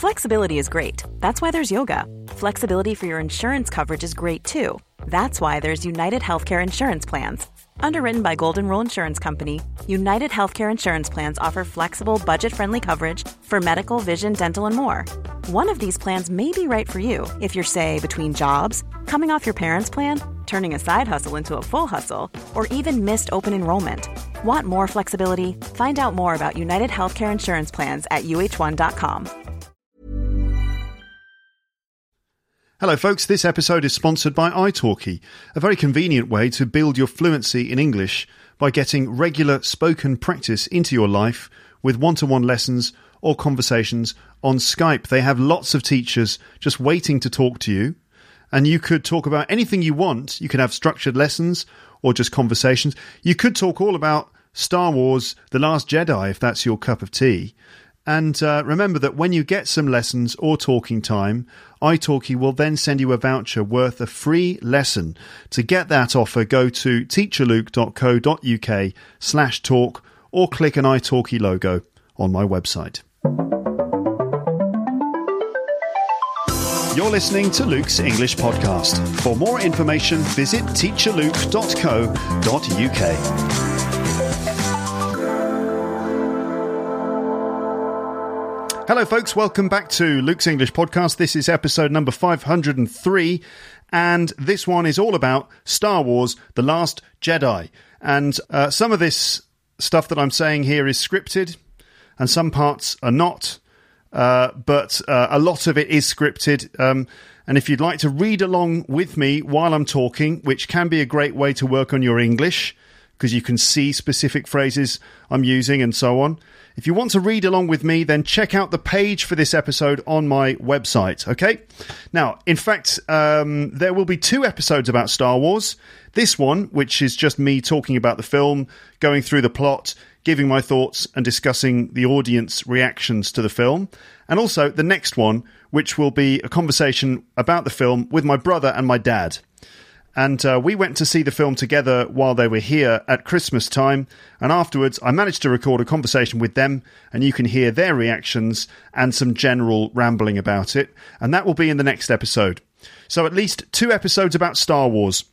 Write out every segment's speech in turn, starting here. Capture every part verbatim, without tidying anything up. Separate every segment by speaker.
Speaker 1: Flexibility is great. That's why there's yoga. Flexibility for your insurance coverage is great too. That's why there's United Healthcare Insurance Plans. Underwritten by Golden Rule Insurance Company, United Healthcare Insurance Plans offer flexible, budget-friendly coverage for medical, vision, dental, and more. One of these plans may be right for you if you're, say, between jobs, coming off your parents' plan, turning a side hustle into a full hustle, or even missed open enrollment. Want more flexibility? Find out more about United Healthcare Insurance Plans at U H one dot com.
Speaker 2: Hello folks, this episode is sponsored by italki, a very convenient way to build your fluency in English by getting regular spoken practice into your life with one-to-one lessons or conversations on Skype. They have lots of teachers just waiting to talk to you, and you could talk about anything you want. You could have structured lessons or just conversations. You could talk all about Star Wars: The Last Jedi if that's your cup of tea. And uh, remember that when you get some lessons or talking time, italki will then send you a voucher worth a free lesson. To get that offer, go to teacherluke.co.uk slash talk or click an italki logo on my website. You're listening to Luke's English Podcast. For more information, visit teacherluke dot co dot uk. Hello folks, welcome back to Luke's English Podcast. This is episode number five hundred three, and this one is all about Star Wars: The Last Jedi. And uh, some of this stuff that I'm saying here is scripted, and some parts are not, uh, but uh, a lot of it is scripted. Um, and if you'd like to read along with me while I'm talking, which can be a great way to work on your English, because you can see specific phrases I'm using and so on. If you want to read along with me, then check out the page for this episode on my website, okay? Now, in fact, um, there will be two episodes about Star Wars. This one, which is just me talking about the film, going through the plot, giving my thoughts and discussing the audience reactions to the film. And also the next one, which will be a conversation about the film with my brother and my dad. And uh, we went to see the film together while they were here at Christmas time. And afterwards, I managed to record a conversation with them, and you can hear their reactions and some general rambling about it. And that will be in the next episode. So at least two episodes about Star Wars.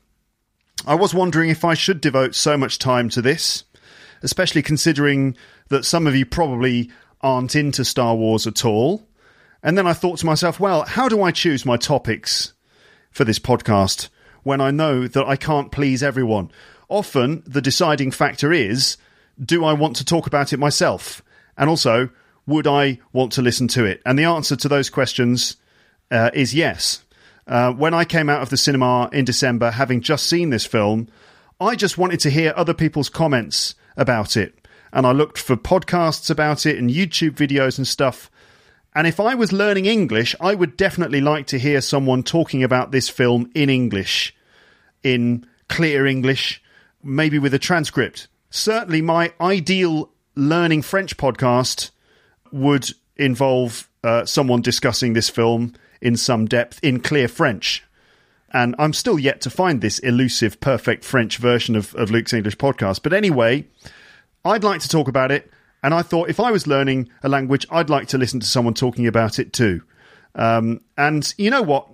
Speaker 2: I was wondering if I should devote so much time to this, especially considering that some of you probably aren't into Star Wars at all. And then I thought to myself, well, how do I choose my topics for this podcast when I know that I can't please everyone? Often, the deciding factor is, do I want to talk about it myself? And also, would I want to listen to it? And the answer to those questions uh, is yes. Uh, when I came out of the cinema in December, having just seen this film, I just wanted to hear other people's comments about it. And I looked for podcasts about it and YouTube videos and stuff. And if I was learning English, I would definitely like to hear someone talking about this film in English, in clear English, maybe with a transcript. Certainly my ideal learning French podcast would involve uh, someone discussing this film in some depth in clear French. And I'm still yet to find this elusive, perfect French version of, of Luke's English Podcast. But anyway, I'd like to talk about it. And I thought if I was learning a language, I'd like to listen to someone talking about it too. Um, and you know what?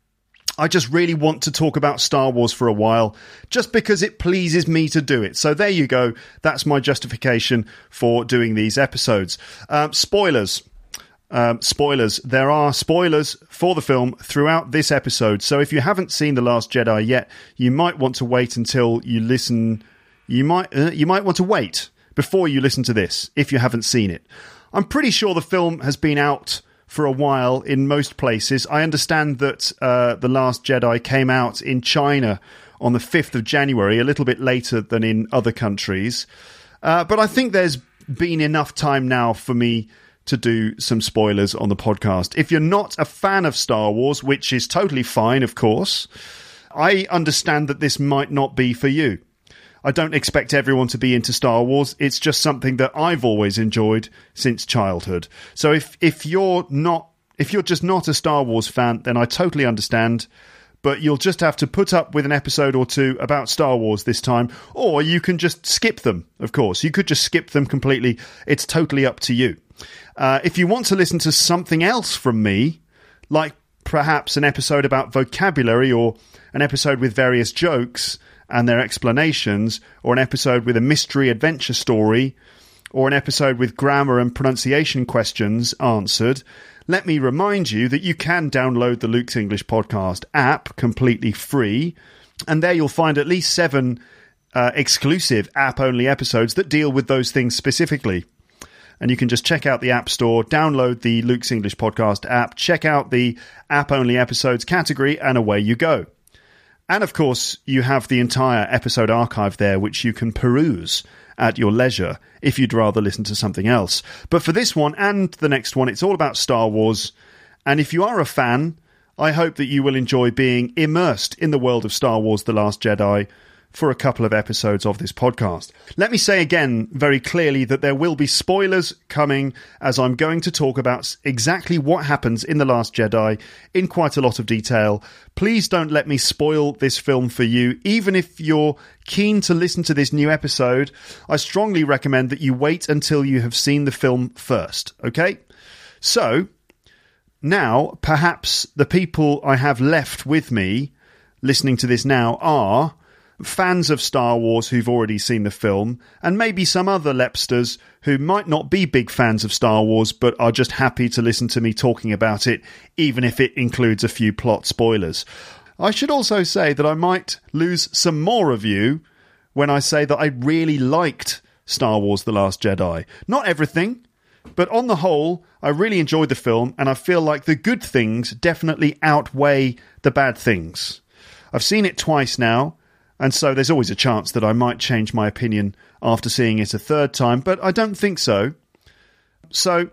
Speaker 2: I just really want to talk about Star Wars for a while, just because it pleases me to do it. So there you go. That's my justification for doing these episodes. Um, spoilers. Um, spoilers. There are spoilers for the film throughout this episode. So if you haven't seen The Last Jedi yet, you might want to wait until you listen. You might, uh, you might want to wait before you listen to this, if you haven't seen it. I'm pretty sure the film has been out for a while in most places. I understand that uh, The Last Jedi came out in China on the fifth of January, a little bit later than in other countries. Uh, but I think there's been enough time now for me to do some spoilers on the podcast. If you're not a fan of Star Wars, which is totally fine, of course, I understand that this might not be for you. I don't expect everyone to be into Star Wars. It's just something that I've always enjoyed since childhood. So if, if you're not, if you're just not a Star Wars fan, then I totally understand. But you'll just have to put up with an episode or two about Star Wars this time. Or you can just skip them, of course. You could just skip them completely. It's totally up to you. Uh, if you want to listen to something else from me, like perhaps an episode about vocabulary or an episode with various jokes and their explanations, or an episode with a mystery adventure story, or an episode with grammar and pronunciation questions answered, let me remind you that you can download the Luke's English Podcast app completely free, and there you'll find at least seven uh, exclusive app-only episodes that deal with those things specifically. And you can just check out the App Store, download the Luke's English Podcast app, check out the app-only episodes category, and away you go. And of course, you have the entire episode archive there, which you can peruse at your leisure if you'd rather listen to something else. But for this one and the next one, it's all about Star Wars. And if you are a fan, I hope that you will enjoy being immersed in the world of Star Wars The Last Jedi for a couple of episodes of this podcast. Let me say again very clearly that there will be spoilers coming, as I'm going to talk about exactly what happens in The Last Jedi in quite a lot of detail. Please don't let me spoil this film for you. Even if you're keen to listen to this new episode, I strongly recommend that you wait until you have seen the film first, okay? So, now, perhaps the people I have left with me listening to this now are fans of Star Wars who've already seen the film, and maybe some other Lepsters who might not be big fans of Star Wars but are just happy to listen to me talking about it, even if it includes a few plot spoilers. I should also say that I might lose some more of you when I say that I really liked Star Wars The Last Jedi. Not everything, but on the whole, I really enjoyed the film, and I feel like the good things definitely outweigh the bad things. I've seen it twice now, and so there's always a chance that I might change my opinion after seeing it a third time, but I don't think so. So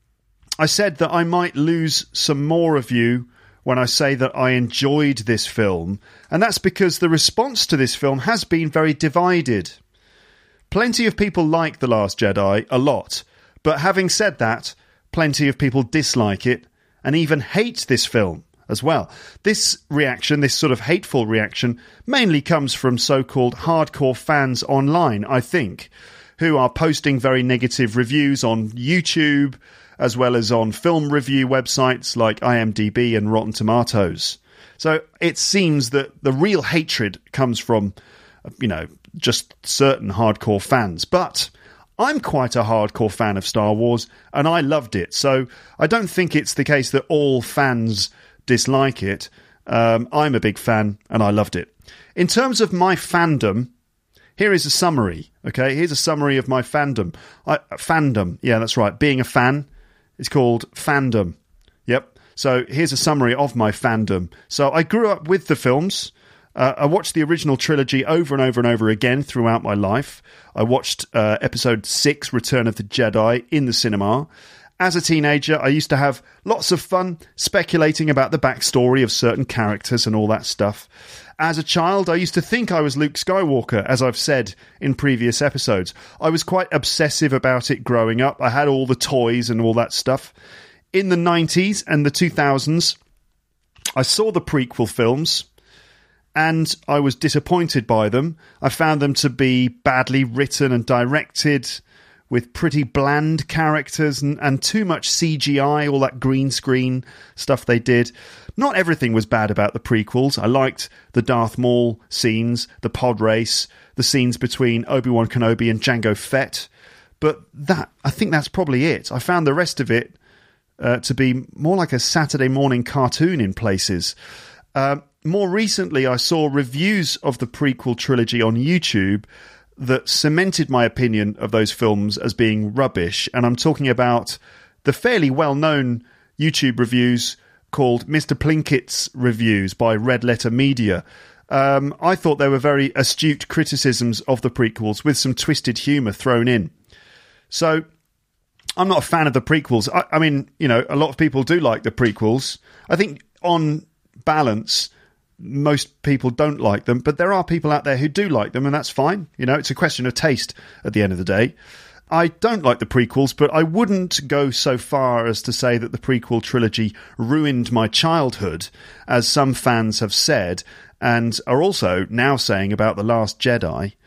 Speaker 2: I said that I might lose some more of you when I say that I enjoyed this film, and that's because the response to this film has been very divided. Plenty of people like The Last Jedi a lot, but having said that, plenty of people dislike it and even hate this film as well. This reaction, this sort of hateful reaction, mainly comes from so-called hardcore fans online, I think, who are posting very negative reviews on YouTube, as well as on film review websites like I M D B and Rotten Tomatoes. So it seems that the real hatred comes from, you know, just certain hardcore fans. But I'm quite a hardcore fan of Star Wars, and I loved it. So I don't think it's the case that all fans dislike it. Um, I'm a big fan, and I loved it. In terms of my fandom, here is a summary. Okay, here's a summary of my fandom. I, fandom, yeah, that's right. Being a fan is called fandom. Yep. So here's a summary of my fandom. So I grew up with the films. Uh, I watched the original trilogy over and over and over again throughout my life. I watched uh, episode six, Return of the Jedi, in the cinema. As a teenager, I used to have lots of fun speculating about the backstory of certain characters and all that stuff. As a child, I used to think I was Luke Skywalker, as I've said in previous episodes. I was quite obsessive about it growing up. I had all the toys and all that stuff. In the nineties and the two thousands, I saw the prequel films, and I was disappointed by them. I found them to be badly written and directed, with pretty bland characters and, and too much C G I, all that green screen stuff they did. Not everything was bad about the prequels. I liked the Darth Maul scenes, the pod race, the scenes between Obi-Wan Kenobi and Jango Fett. But that, I think that's probably it. I found the rest of it uh, to be more like a Saturday morning cartoon in places. Uh, more recently, I saw reviews of the prequel trilogy on YouTube that cemented my opinion of those films as being rubbish. And I'm talking about the fairly well-known YouTube reviews called Mister Plinkett's Reviews by Red Letter Media. Um, I thought they were very astute criticisms of the prequels with some twisted humour thrown in. So I'm not a fan of the prequels. I, I mean, you know, a lot of people do like the prequels. I think on balance, most people don't like them, but there are people out there who do like them, and that's fine. You know, it's a question of taste at the end of the day. I don't like the prequels, but I wouldn't go so far as to say that the prequel trilogy ruined my childhood, as some fans have said, and are also now saying about The Last Jedi.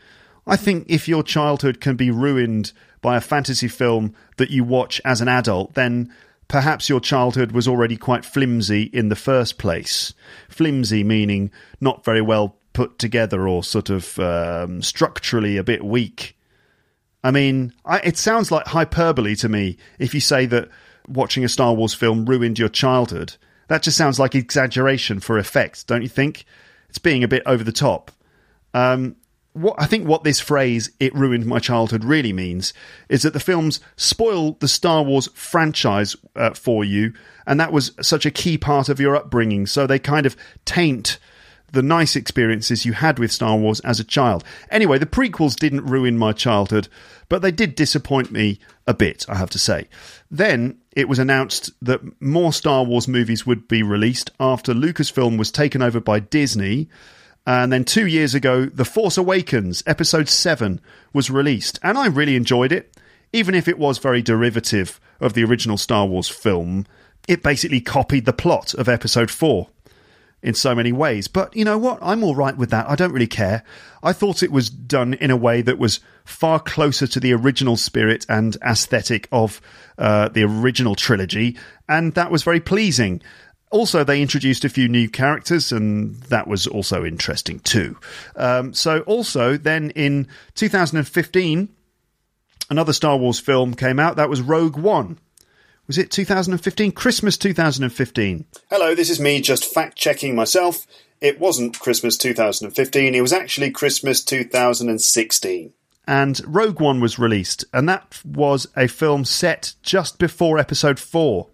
Speaker 2: I think if your childhood can be ruined by a fantasy film that you watch as an adult, then perhaps your childhood was already quite flimsy in the first place. Flimsy meaning not very well put together or sort of um, structurally a bit weak. I mean, I, it sounds like hyperbole to me if you say that watching a Star Wars film ruined your childhood. That just sounds like exaggeration for effect, don't you think? It's being a bit over the top. Um, what I think what this phrase, "it ruined my childhood," really means is that the films spoil the Star Wars franchise uh, for you, and that was such a key part of your upbringing, so they kind of taint the nice experiences you had with Star Wars as a child. Anyway, the prequels didn't ruin my childhood, but they did disappoint me a bit, I have to say. Then it was announced that more Star Wars movies would be released after Lucasfilm was taken over by Disney. And then two years ago, The Force Awakens, Episode seven, was released. And I really enjoyed it. Even if it was very derivative of the original Star Wars film, it basically copied the plot of Episode four in so many ways. But you know what? I'm all right with that. I don't really care. I thought it was done in a way that was far closer to the original spirit and aesthetic of uh, the original trilogy, and that was very pleasing. Also, they introduced a few new characters, and that was also interesting too. Um, so also, then in two thousand fifteen, another Star Wars film came out. That was Rogue One. Was it two thousand fifteen? Christmas two thousand fifteen. Hello, this is me just fact-checking myself. It wasn't Christmas two thousand fifteen, it was actually Christmas two thousand sixteen. And Rogue One was released, and that was a film set just before Episode four.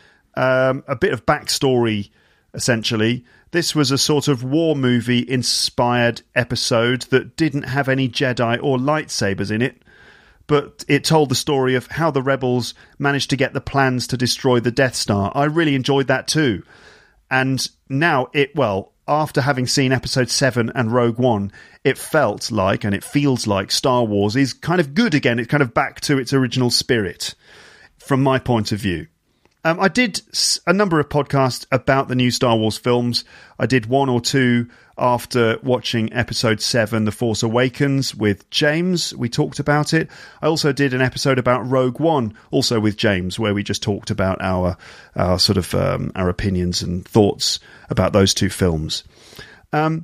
Speaker 2: Um, a bit of backstory, essentially. This was a sort of war movie-inspired episode that didn't have any Jedi or lightsabers in it, but it told the story of how the rebels managed to get the plans to destroy the Death Star. I really enjoyed that too. And now it, well, after having seen Episode seven and Rogue One, it felt like, and it feels like, Star Wars is kind of good again. It's kind of back to its original spirit, from my point of view. Um, I did a number of podcasts about the new Star Wars films. I did one or two after watching Episode seven, The Force Awakens, with James. We talked about it. I also did an episode about Rogue One, also with James, where we just talked about our our sort of um, our opinions and thoughts about those two films. Um,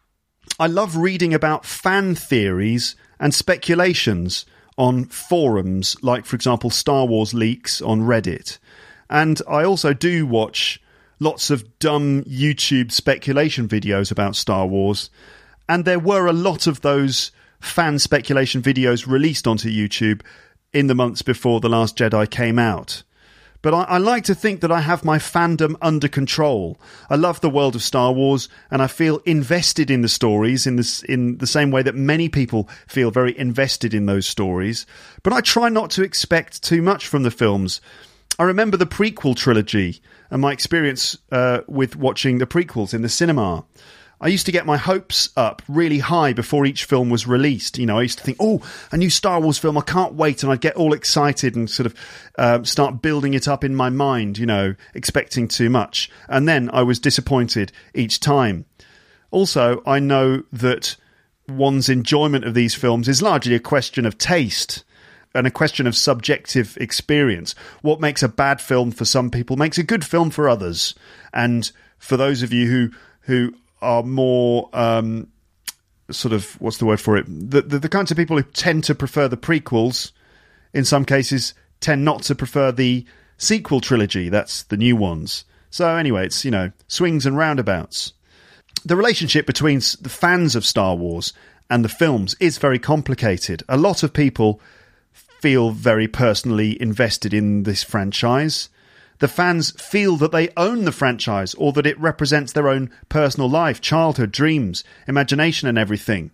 Speaker 2: I love reading about fan theories and speculations on forums, like, for example, Star Wars Leaks on Reddit. And I also do watch lots of dumb YouTube speculation videos about Star Wars. And there were a lot of those fan speculation videos released onto YouTube in the months before The Last Jedi came out. But I, I like to think that I have my fandom under control. I love the world of Star Wars, and I feel invested in the stories in this in the same way that many people feel very invested in those stories. But I try not to expect too much from the films. I remember the prequel trilogy and my experience uh, with watching the prequels in the cinema. I used to get my hopes up really high before each film was released. You know, I used to think, oh, a new Star Wars film, I can't wait. And I'd get all excited and sort of uh, start building it up in my mind, you know, expecting too much. And then I was disappointed each time. Also, I know that one's enjoyment of these films is largely a question of taste and a question of subjective experience. What makes a bad film for some people makes a good film for others. And for those of you who who are more um, sort of, what's the word for it? The, the, the kinds of people who tend to prefer the prequels, in some cases, tend not to prefer the sequel trilogy. That's the new ones. So anyway, it's, you know, swings and roundabouts. The relationship between the fans of Star Wars and the films is very complicated. A lot of people feel very personally invested in this franchise. The fans feel that they own the franchise, or that it represents their own personal life, childhood, dreams, imagination and everything.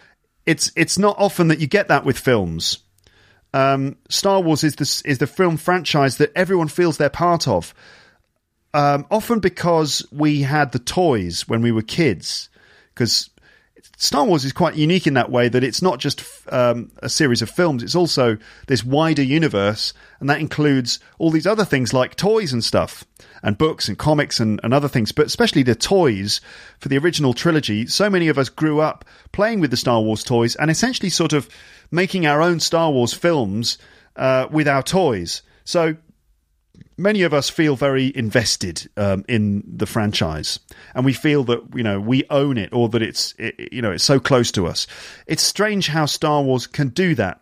Speaker 2: It's it's not often that you get that with films. Um, Star Wars is the, is the film franchise that everyone feels they're part of. Um, often because we had the toys when we were kids. Because Star Wars is quite unique in that way that it's not just um, a series of films, it's also this wider universe, and that includes all these other things like toys and stuff, and books and comics and, and other things, but especially the toys for the original trilogy. So many of us grew up playing with the Star Wars toys and essentially sort of making our own Star Wars films uh, with our toys. So many of us feel very invested um, in the franchise, and we feel that, you know, we own it, or that it's, it, you know, it's so close to us. It's strange how Star Wars can do that.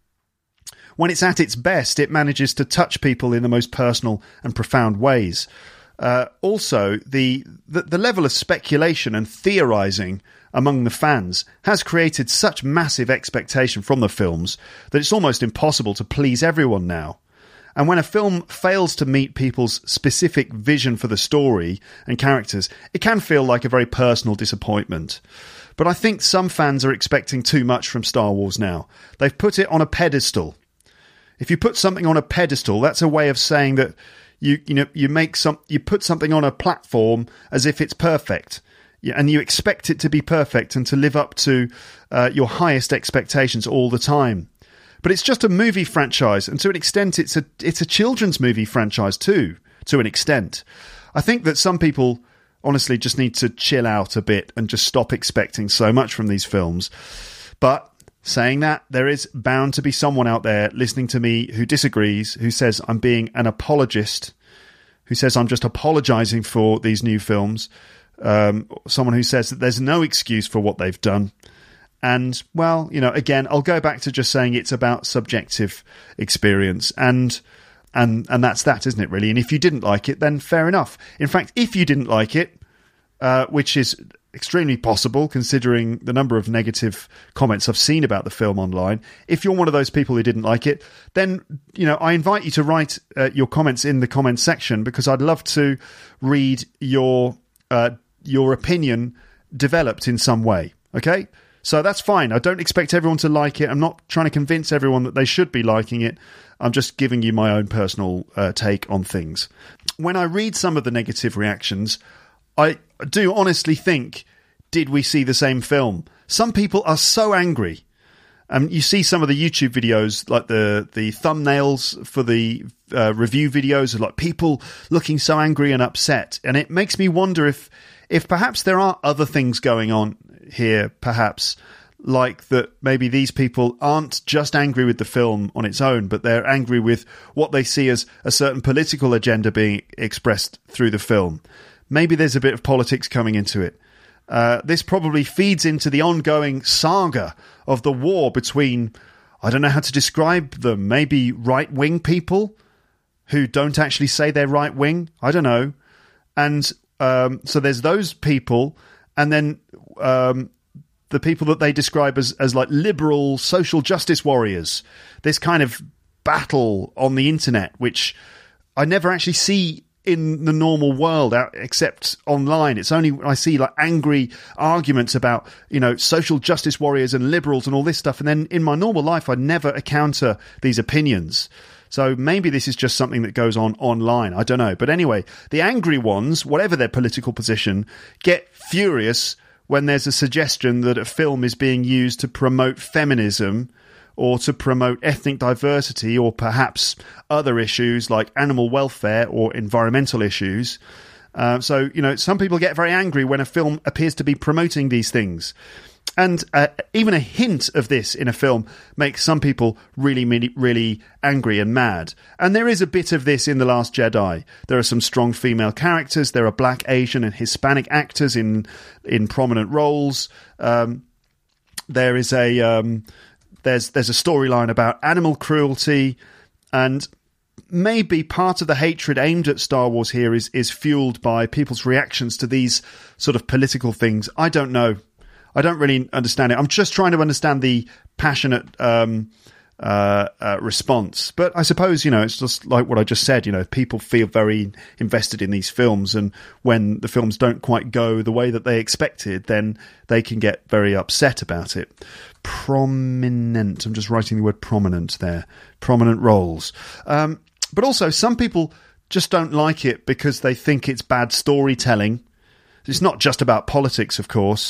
Speaker 2: When it's at its best, it manages to touch people in the most personal and profound ways. Uh, also, the, the the level of speculation and theorizing among the fans has created such massive expectation from the films that it's almost impossible to please everyone now. And when a film fails to meet people's specific vision for the story and characters, it can feel like a very personal disappointment. But I think some fans are expecting too much from Star Wars now. They've put it on a pedestal. If you put something on a pedestal, that's a way of saying that you you know you make some you put something on a platform as if it's perfect, and you expect it to be perfect and to live up to uh, your highest expectations all the time. But it's just a movie franchise, and to an extent, it's a it's a children's movie franchise too. To an extent, I think that some people honestly just need to chill out a bit and just stop expecting so much from these films. But saying that, there is bound to be someone out there listening to me who disagrees, who says I'm being an apologist, who says I'm just apologising for these new films. Um, someone who says that there's no excuse for what they've done. And, well, you know, again, I'll go back to just saying it's about subjective experience, and and and that's that, isn't it, really? And if you didn't like it, then fair enough. In fact, if you didn't like it, uh, which is extremely possible considering the number of negative comments I've seen about the film online, if you're one of those people who didn't like it, then, you know, I invite you to write uh, your comments in the comments section, because I'd love to read your uh, your opinion developed in some way, okay? So that's fine. I don't expect everyone to like it. I'm not trying to convince everyone that they should be liking it. I'm just giving you my own personal uh, take on things. When I read some of the negative reactions, I do honestly think, did we see the same film? Some people are so angry. Um, you see some of the YouTube videos, like the, the thumbnails for the uh, review videos, are like people looking so angry and upset. And it makes me wonder if, if perhaps there are other things going on here, perhaps, like that maybe these people aren't just angry with the film on its own, but they're angry with what they see as a certain political agenda being expressed through the film. Maybe there's a bit of politics coming into it. Uh, this probably feeds into the ongoing saga of the war between, I don't know how to describe them, maybe right-wing people who don't actually say they're right-wing. I don't know. And um, so there's those people, and then um, the people that they describe as, as like liberal social justice warriors. This kind of battle on the internet, which I never actually see in the normal world, out except online. It's only when I see like angry arguments about, you know, social justice warriors and liberals and all this stuff. And then in my normal life, I never encounter these opinions. So maybe this is just something that goes on online. I don't know. But anyway, the angry ones, whatever their political position, get furious when there's a suggestion that a film is being used to promote feminism, or to promote ethnic diversity, or perhaps other issues like animal welfare or environmental issues. Uh, so, you know, some people get very angry when a film appears to be promoting these things. And uh, even a hint of this in a film makes some people really, really, really angry and mad. And there is a bit of this in The Last Jedi. There are some strong female characters. There are Black, Asian and Hispanic actors in in prominent roles. Um, there is a... Um, There's there's a storyline about animal cruelty, and maybe part of the hatred aimed at Star Wars here is is fueled by people's reactions to these sort of political things. I don't know. I don't really understand it. I'm just trying to understand the passionate um, uh, uh, response. But I suppose, you know, it's just like what I just said. You know, people feel very invested in these films, and when the films don't quite go the way that they expected, then they can get very upset about it. Prominent. I'm just writing the word prominent there. Prominent roles. Um, but also, some people just don't like it because they think it's bad storytelling. It's not just about politics, of course.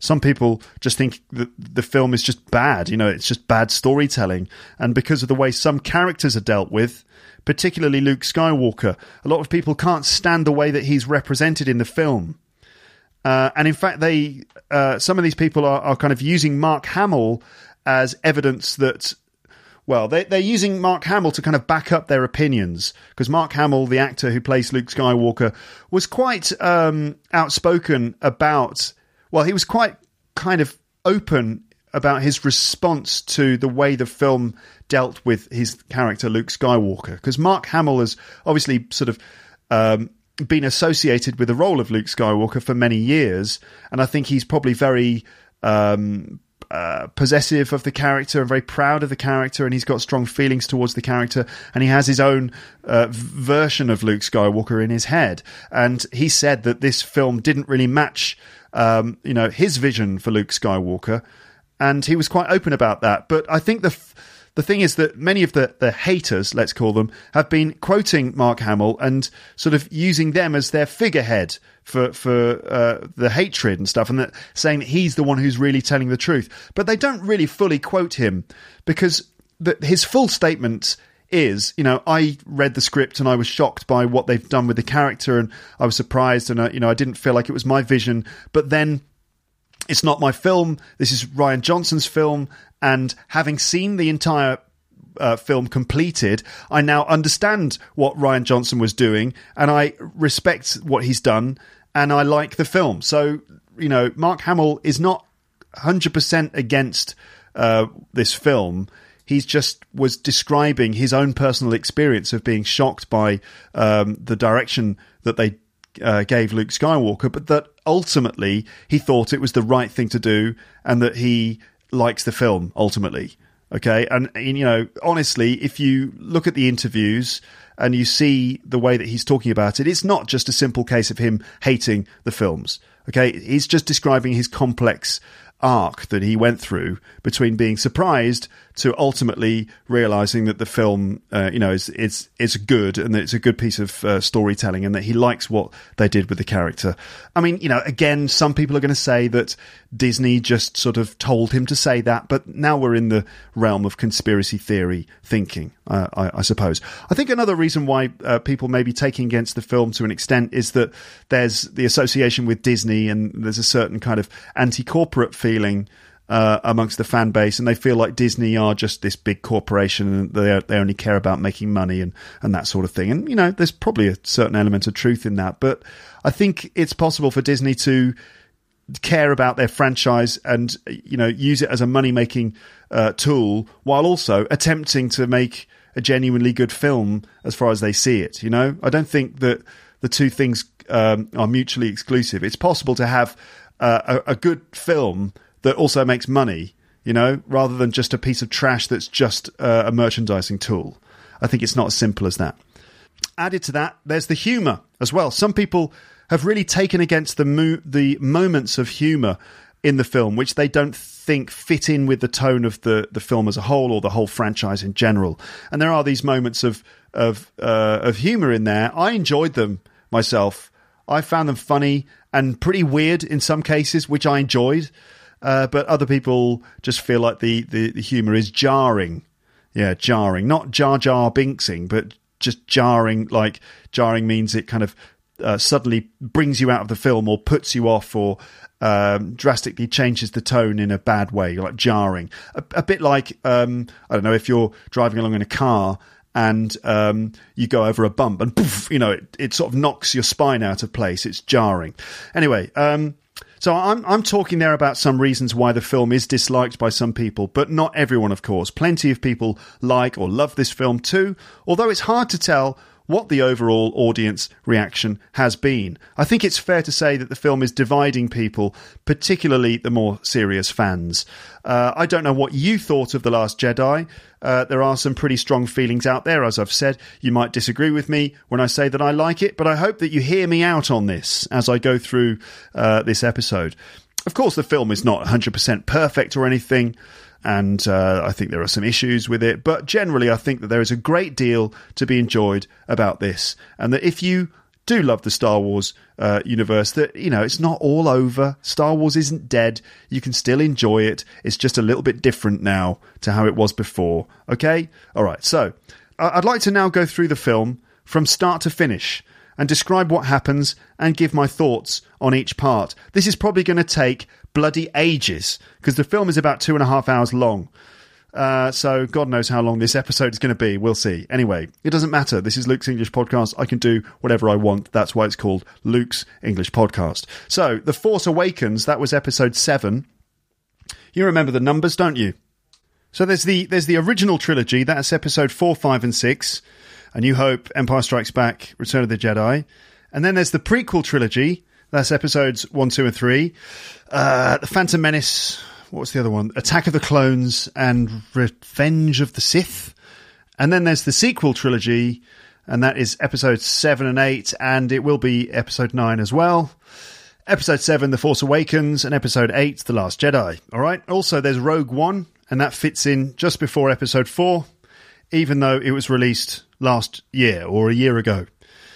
Speaker 2: Some people just think that the film is just bad. You know, it's just bad storytelling. And because of the way some characters are dealt with, particularly Luke Skywalker, a lot of people can't stand the way that he's represented in the film. Uh, and in fact, they uh, some of these people are, are kind of using Mark Hamill as evidence that, well, they, they're using Mark Hamill to kind of back up their opinions. Because Mark Hamill, the actor who plays Luke Skywalker, was quite um, outspoken about, well, he was quite kind of open about his response to the way the film dealt with his character, Luke Skywalker. Because Mark Hamill has obviously sort of Um, been associated with the role of Luke Skywalker for many years, and I think he's probably very um, uh, possessive of the character and very proud of the character, and he's got strong feelings towards the character, and he has his own uh, version of Luke Skywalker in his head. And he said that this film didn't really match um, you know, his vision for Luke Skywalker, and he was quite open about that. But I think the f- The thing is that many of the, the haters, let's call them, have been quoting Mark Hamill and sort of using them as their figurehead for for uh, the hatred and stuff, and that saying that he's the one who's really telling the truth. But they don't really fully quote him, because the, his full statement is, you know, I read the script and I was shocked by what they've done with the character, and I was surprised, and I, you know, I didn't feel like it was my vision. But then it's not my film. This is Rian Johnson's film. And having seen the entire uh, film completed, I now understand what Rian Johnson was doing, and I respect what he's done, and I like the film. So, you know, Mark Hamill is not one hundred percent against uh, this film. He's just was describing his own personal experience of being shocked by um, the direction that they uh, gave Luke Skywalker, but that ultimately he thought it was the right thing to do, and that he likes the film ultimately. Okay. And, and, you know, honestly, if you look at the interviews and you see the way that he's talking about it, it's not just a simple case of him hating the films. Okay. He's just describing his complex arc that he went through between being surprised to ultimately realizing that the film, uh, you know, is it's it's good, and that it's a good piece of uh, storytelling, and that he likes what they did with the character. I mean, you know, again, some people are going to say that Disney just sort of told him to say that, but now we're in the realm of conspiracy theory thinking, uh, I, I suppose. I think another reason why uh, people may be taking against the film to an extent is that there's the association with Disney, and there's a certain kind of anti-corporate feeling Uh, amongst the fan base, and they feel like Disney are just this big corporation, and they they only care about making money and, and that sort of thing. And, you know, there's probably a certain element of truth in that, but I think it's possible for Disney to care about their franchise and, you know, use it as a money-making uh, tool, while also attempting to make a genuinely good film as far as they see it. You know, I don't think that the two things um, are mutually exclusive. It's possible to have uh, a, a good film that also makes money, you know, rather than just a piece of trash that's just uh, a merchandising tool. I think it's not as simple as that. Added to that, there's the humour as well. Some people have really taken against the mo- the moments of humour in the film, which they don't think fit in with the tone of the, the film as a whole, or the whole franchise in general. And there are these moments of of uh, of humour in there. I enjoyed them myself. I found them funny and pretty weird in some cases, which I enjoyed. Uh, but other people just feel like the, the, the humour is jarring. Yeah, jarring. Not Jar Jar Binksing, but just jarring. Like, jarring means it kind of uh, suddenly brings you out of the film, or puts you off, or um, drastically changes the tone in a bad way, like jarring. A, a bit like, um, I don't know, if you're driving along in a car and um, you go over a bump and poof, you know, it, it sort of knocks your spine out of place. It's jarring. Anyway, um... So I'm I'm talking there about some reasons why the film is disliked by some people, but not everyone, of course. Plenty of people like or love this film too, although it's hard to tell what the overall audience reaction has been. I think it's fair to say that the film is dividing people, particularly the more serious fans. Uh, I don't know what you thought of The Last Jedi. Uh, there are some pretty strong feelings out there, as I've said. You might disagree with me when I say that I like it, but I hope that you hear me out on this as I go through uh, this episode. Of course, the film is not one hundred percent perfect or anything, and uh, I think there are some issues with it, but generally I think that there is a great deal to be enjoyed about this, and that if you do love the Star Wars uh, universe, that, you know, it's not all over. Star Wars isn't dead. You can still enjoy it. It's just a little bit different now to how it was before. Okay? All right. So I'd like to now go through the film from start to finish and describe what happens and give my thoughts on each part. This is probably going to take bloody ages because the film is about two and a half hours long. Uh, so God knows how long this episode is going to be. We'll see. Anyway, it doesn't matter. This is Luke's English Podcast. I can do whatever I want. That's why it's called Luke's English Podcast. So, The Force Awakens, that was episode seven. You remember the numbers, don't you? So there's the there's the original trilogy. That's episode four, five, and six. A New Hope, Empire Strikes Back, Return of the Jedi. And then there's the prequel trilogy. That's episodes one, two, and three. Uh, the Phantom Menace. What was the other one? Attack of the Clones and Revenge of the Sith. And then there's the sequel trilogy, and that is episodes seven and eight, and it will be episode nine as well. Episode seven, The Force Awakens, and episode eight, The Last Jedi. All right. Also, there's Rogue One, and that fits in just before episode four, even though it was released last year or a year ago.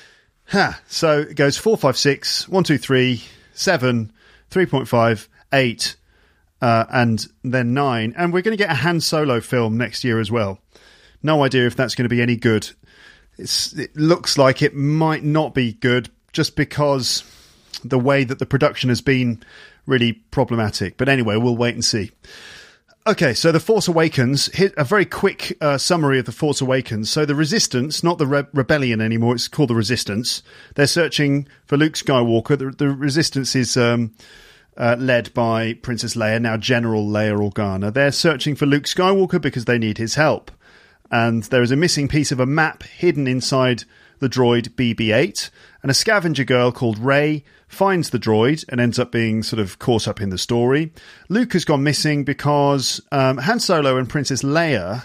Speaker 2: Ha! So it goes four, five, six, one, two, three, seven, three point five, eight, Uh, and then nine. And we're going to get a Han Solo film next year as well. No idea if that's going to be any good. It's, it looks like it might not be good just because the way that the production has been really problematic. But anyway, we'll wait and see. Okay, so The Force Awakens. Hit a very quick uh, summary of The Force Awakens. So the Resistance, not the Re- Rebellion anymore, it's called the Resistance. They're searching for Luke Skywalker. The, the Resistance is... Um, Uh, led by Princess Leia, now General Leia Organa. They're searching for Luke Skywalker because they need his help. And there is a missing piece of a map hidden inside the droid B B eight. And a scavenger girl called Rey finds the droid and ends up being sort of caught up in the story. Luke has gone missing because um, Han Solo and Princess Leia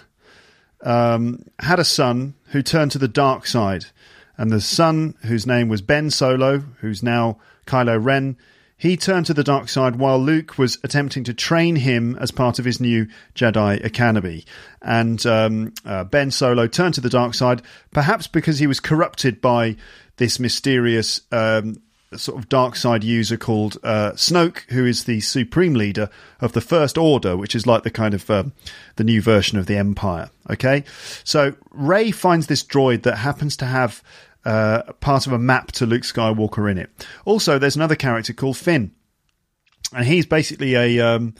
Speaker 2: um, had a son who turned to the dark side. And the son, whose name was Ben Solo, who's now Kylo Ren, he turned to the dark side while Luke was attempting to train him as part of his new Jedi Academy. And um, uh, Ben Solo turned to the dark side, perhaps because he was corrupted by this mysterious um, sort of dark side user called uh, Snoke, who is the supreme leader of the First Order, which is like the kind of um, the new version of the Empire. Okay, so Rey finds this droid that happens to have Uh, part of a map to Luke Skywalker in it. Also, there's another character called Finn, and he's basically a um,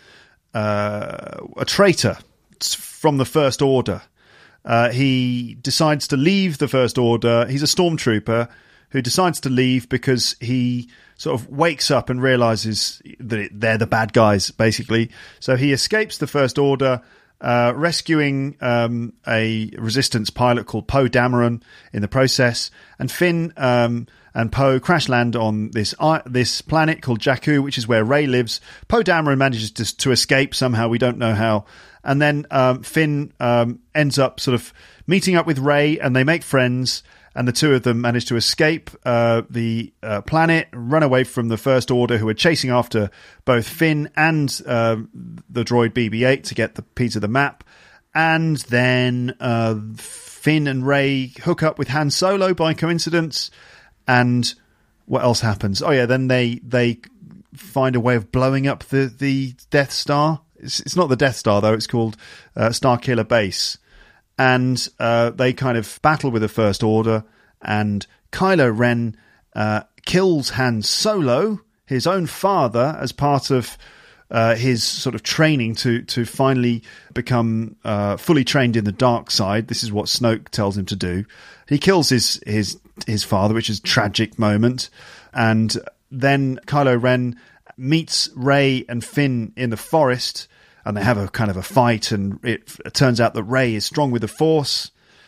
Speaker 2: uh, a traitor from the First Order. Uh, he decides to leave the First Order. He's a stormtrooper who decides to leave because he sort of wakes up and realizes that they're the bad guys, basically. So he escapes the First Order, Uh, rescuing um, a Resistance pilot called Poe Dameron in the process. And Finn um, and Poe crash land on this uh, this planet called Jakku, which is where Rey lives. Poe Dameron manages to, to escape somehow. We don't know how. And then um, Finn um, ends up sort of meeting up with Rey, and they make friends. And the two of them manage to escape uh, the uh, planet, run away from the First Order, who are chasing after both Finn and uh, the droid B B eight to get the piece of the map. And then uh, Finn and Rey hook up with Han Solo by coincidence. And what else happens? Oh, yeah, then they they find a way of blowing up the, the Death Star. It's, it's not the Death Star, though. It's called uh, Starkiller Base. And uh, they kind of battle with the First Order, and Kylo Ren uh, kills Han Solo, his own father, as part of uh, his sort of training to to finally become uh, fully trained in the dark side. This is what Snoke tells him to do. He kills his his his father, which is a tragic moment. And then Kylo Ren meets Rey and Finn in the forest, and they have a kind of a fight, and it, it turns out that Rey is strong with the Force,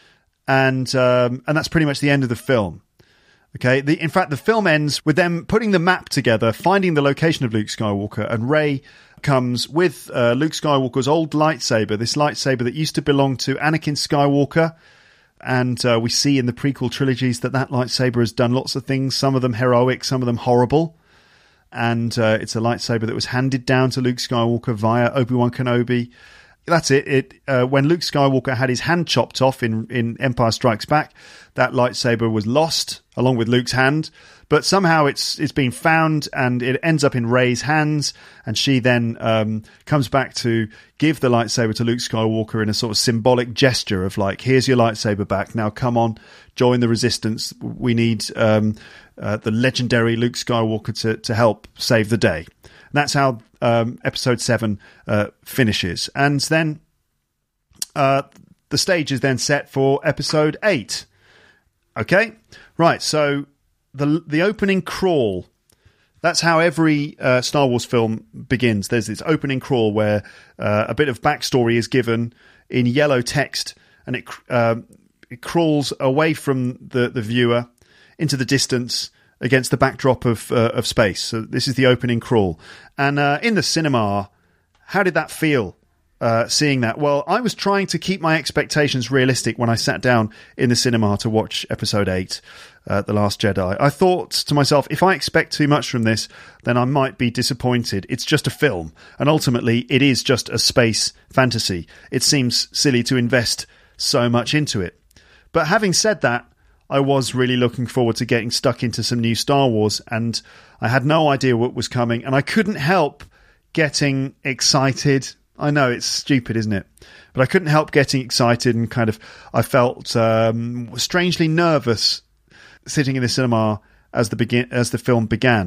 Speaker 2: and um, and that's pretty much the end of the film. Okay, the, in fact, the film ends with them putting the map together, finding the location of Luke Skywalker, and Rey comes with uh, Luke Skywalker's old lightsaber, this lightsaber that used to belong to Anakin Skywalker, and uh, we see in the prequel trilogies that that lightsaber has done lots of things, some of them heroic, some of them horrible. And uh, it's a lightsaber that was handed down to Luke Skywalker via Obi-Wan Kenobi. that's it. It uh, when Luke Skywalker had his hand chopped off in, in Empire Strikes Back, that lightsaber was lost along with Luke's hand. But somehow it's it's been found and it ends up in Rey's hands, and she then um, comes back to give the lightsaber to Luke Skywalker in a sort of symbolic gesture of like, here's your lightsaber back. Now come on, join the Resistance. We need um, uh, the legendary Luke Skywalker to, to help save the day. And that's how um, Episode seven uh, finishes. And then uh, the stage is then set for Episode eight. Okay? Right, so... The the opening crawl, that's how every uh, Star Wars film begins. There's this opening crawl where uh, a bit of backstory is given in yellow text, and it uh, it crawls away from the, the viewer into the distance against the backdrop of uh, of space. So this is the opening crawl. And uh, in the cinema, how did that feel? Uh, seeing that? Well, I was trying to keep my expectations realistic when I sat down in the cinema to watch Episode eight, uh, The Last Jedi. I thought to myself, if I expect too much from this, then I might be disappointed. It's just a film, and ultimately it is just a space fantasy. It seems silly to invest so much into it. But having said that, I was really looking forward to getting stuck into some new Star Wars, and I had no idea what was coming, and I couldn't help getting excited. I know, it's stupid, isn't it? But I couldn't help getting excited, and kind of, I felt um, strangely nervous sitting in the cinema as the begin as the film began.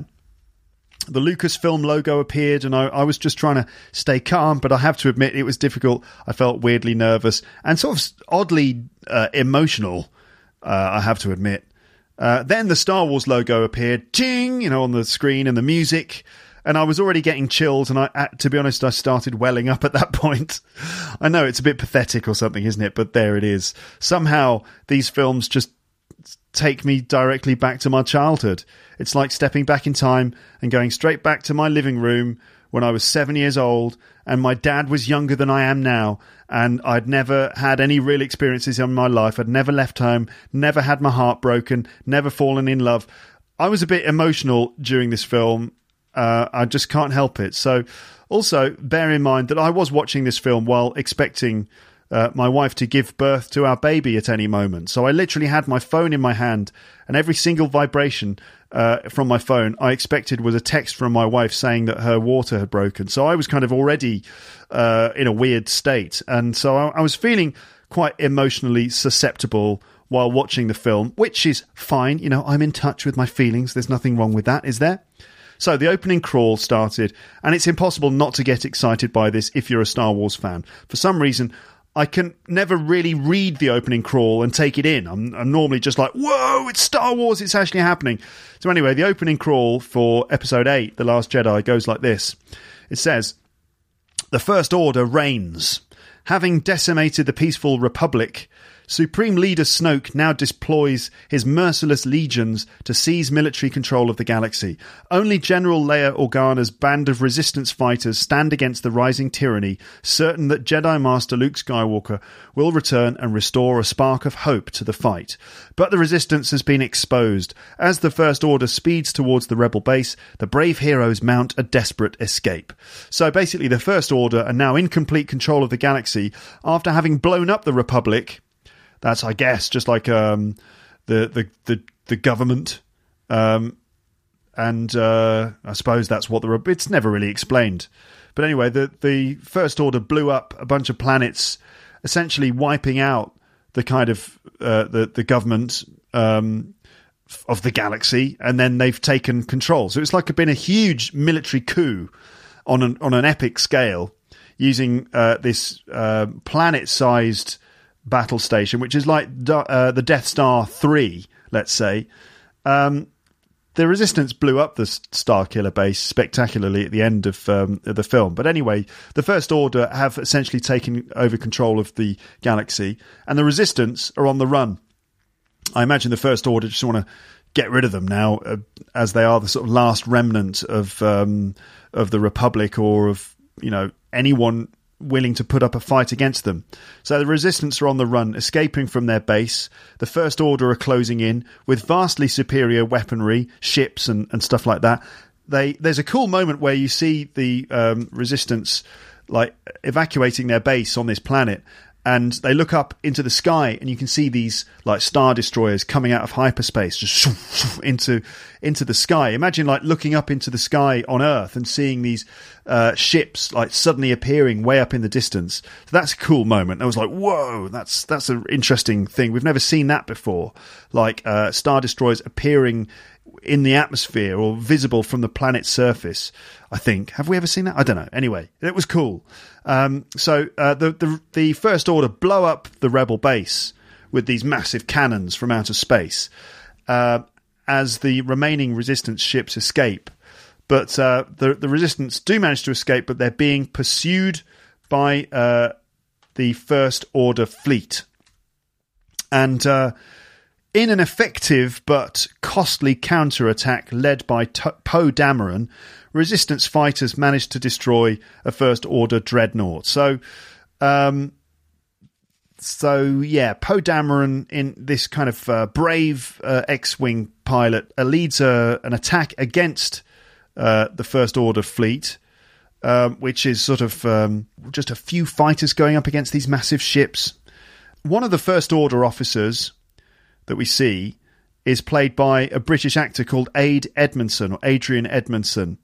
Speaker 2: The Lucasfilm logo appeared, and I, I was just trying to stay calm, but I have to admit it was difficult. I felt weirdly nervous and sort of oddly uh, emotional, uh, I have to admit. Uh, then the Star Wars logo appeared, ting, you know, on the screen, and the music. And I was already getting chills, and I, to be honest, I started welling up at that point. I know it's a bit pathetic or something, isn't it? But there it is. Somehow, these films just take me directly back to my childhood. It's like stepping back in time and going straight back to my living room when I was seven years old, and my dad was younger than I am now, and I'd never had any real experiences in my life. I'd never left home, never had my heart broken, never fallen in love. I was a bit emotional during this film. Uh, I just can't help it. So also bear in mind that I was watching this film while expecting uh, my wife to give birth to our baby at any moment. So I literally had my phone in my hand, and every single vibration uh, from my phone I expected was a text from my wife saying that her water had broken. So I was kind of already uh, in a weird state. And so I, I was feeling quite emotionally susceptible while watching the film, which is fine. You know, I'm in touch with my feelings. There's nothing wrong with that, is there? So the opening crawl started, and it's impossible not to get excited by this if you're a Star Wars fan. For some reason, I can never really read the opening crawl and take it in. I'm, I'm normally just like, whoa, it's Star Wars, it's actually happening. So anyway, the opening crawl for Episode eight, The Last Jedi, goes like this. It says, "The First Order reigns. Having decimated the peaceful Republic, Supreme Leader Snoke now deploys his merciless legions to seize military control of the galaxy. Only General Leia Organa's band of resistance fighters stand against the rising tyranny, certain that Jedi Master Luke Skywalker will return and restore a spark of hope to the fight. But the resistance has been exposed. As the First Order speeds towards the rebel base, the brave heroes mount a desperate escape." So basically, the First Order are now in complete control of the galaxy after having blown up the Republic. That's, I guess, just like um, the, the the the government, um, and uh, I suppose that's what the it's never really explained. But anyway, the the First Order blew up a bunch of planets, essentially wiping out the kind of uh, the the government um, of the galaxy, and then they've taken control. So it's like been a huge military coup on an on an epic scale, using uh, this uh, planet-sized battle station, which is like uh, the Death Star three, let's say. Um, the Resistance blew up the Starkiller base spectacularly at the end of, um, of the film. But anyway, the First Order have essentially taken over control of the galaxy, and the Resistance are on the run. I imagine the First Order just want to get rid of them now, uh, as they are the sort of last remnant of um, of the Republic, or of, you know, anyone willing to put up a fight against them. So the Resistance are on the run, escaping from their base. The First Order are closing in with vastly superior weaponry, ships and, and stuff like that. They There's a cool moment where you see the um, Resistance like evacuating their base on this planet. And they look up into the sky, and you can see these like star destroyers coming out of hyperspace, just into into the sky. Imagine like looking up into the sky on Earth and seeing these uh, ships like suddenly appearing way up in the distance. So that's a cool moment. I was like, whoa, that's that's an interesting thing. We've never seen that before. Like uh, star destroyers appearing in the atmosphere or visible from the planet's surface. I think. Have we ever seen that? I don't know. Anyway, it was cool. Um, so uh, the, the the First Order blow up the Rebel base with these massive cannons from outer space uh, as the remaining Resistance ships escape. But uh, the the Resistance do manage to escape, but they're being pursued by uh, the First Order fleet. And uh, in an effective but costly counterattack led by T- Poe Dameron, Resistance fighters managed to destroy a First Order dreadnought. So, um, so yeah, Poe Dameron, in this kind of uh, brave uh, X-wing pilot, uh, leads a, an attack against uh, the First Order fleet, um, which is sort of um, just a few fighters going up against these massive ships. One of the First Order officers that we see is played by a British actor called Ade Edmondson, or Adrian Edmondson.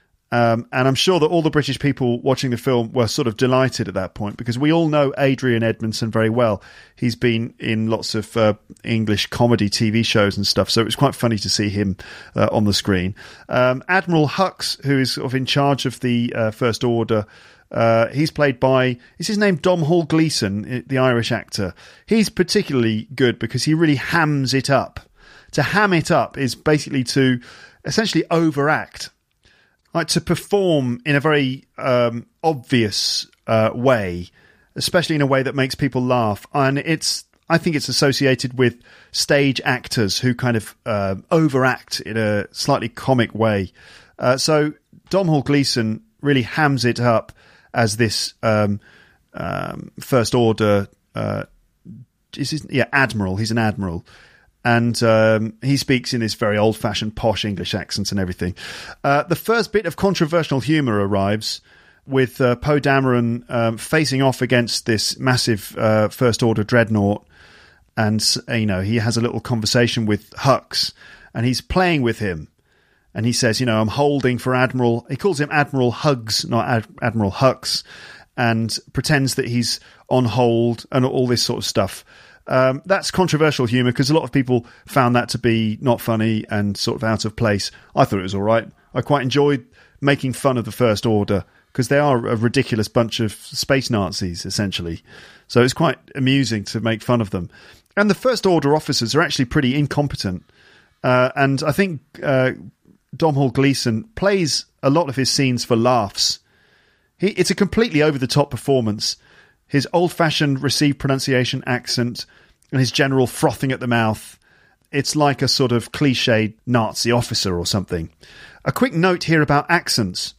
Speaker 2: Um, and I'm sure that all the British people watching the film were sort of delighted at that point, because we all know Adrian Edmondson very well. He's been in lots of uh, English comedy T V shows and stuff, so it was quite funny to see him uh, on the screen. Um, Admiral Hux, who is sort of in charge of the uh, First Order, uh, he's played by, is his name Domhnall Gleeson, the Irish actor. He's particularly good because he really hams it up. To ham it up is basically to essentially overact. Like to perform in a very um, obvious uh, way, especially in a way that makes people laugh. And it's, I think it's associated with stage actors who kind of uh, overact in a slightly comic way. Uh, so Domhnall Gleeson really hams it up as this um, um, First Order, uh, is his, yeah, admiral. He's an admiral. And um, he speaks in this very old-fashioned, posh English accent and everything. Uh, the first bit of controversial humour arrives with uh, Poe Dameron um, facing off against this massive uh, First Order dreadnought. And, you know, he has a little conversation with Hux, and he's playing with him. And he says, you know, I'm holding for Admiral... He calls him Admiral Hugs, not Ad- Admiral Hux, and pretends that he's on hold and all this sort of stuff. Um, that's controversial humour because a lot of people found that to be not funny and sort of out of place. I thought it was all right. I quite enjoyed making fun of the First Order because they are a ridiculous bunch of space Nazis, essentially. So it's quite amusing to make fun of them. And the First Order officers are actually pretty incompetent. Uh, and I think uh, Domhnall Gleeson plays a lot of his scenes for laughs. He, it's a completely over-the-top performance. His old-fashioned received pronunciation accent and his general frothing at the mouth. It's like a sort of cliched Nazi officer or something. A quick note here about accents.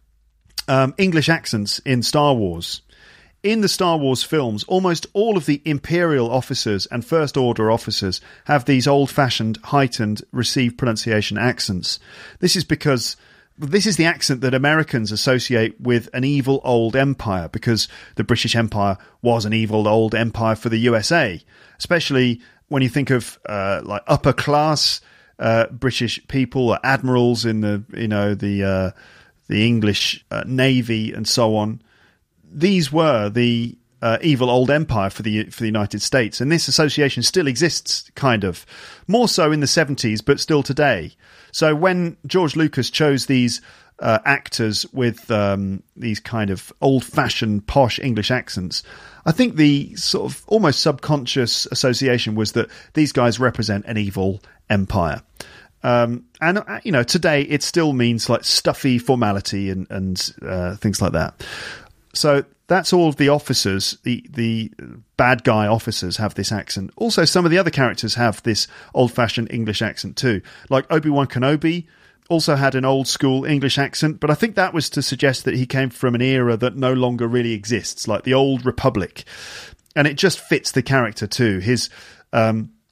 Speaker 2: Um, English accents in Star Wars. In the Star Wars films, almost all of the Imperial officers and First Order officers have these old-fashioned, heightened received pronunciation accents. This is because... This is the accent that Americans associate with an evil old empire, because the British Empire was an evil old empire for the U S A, especially when you think of uh, like upper class uh, British people, or admirals in the you know the uh, the English uh, Navy and so on. These were the uh, evil old empire for the for the United States, and this association still exists, kind of more so in the seventies, but still today. So when George Lucas chose these uh, actors with um, these kind of old-fashioned, posh English accents, I think the sort of almost subconscious association was that these guys represent an evil empire. Um, and, uh, you know, today it still means like stuffy formality and, and uh, things like that. So that's all of the officers, the the bad guy officers have this accent. Also, some of the other characters have this old-fashioned English accent too. Like Obi-Wan Kenobi also had an old-school English accent, but I think that was to suggest that he came from an era that no longer really exists, like the Old Republic. And it just fits the character too. His um,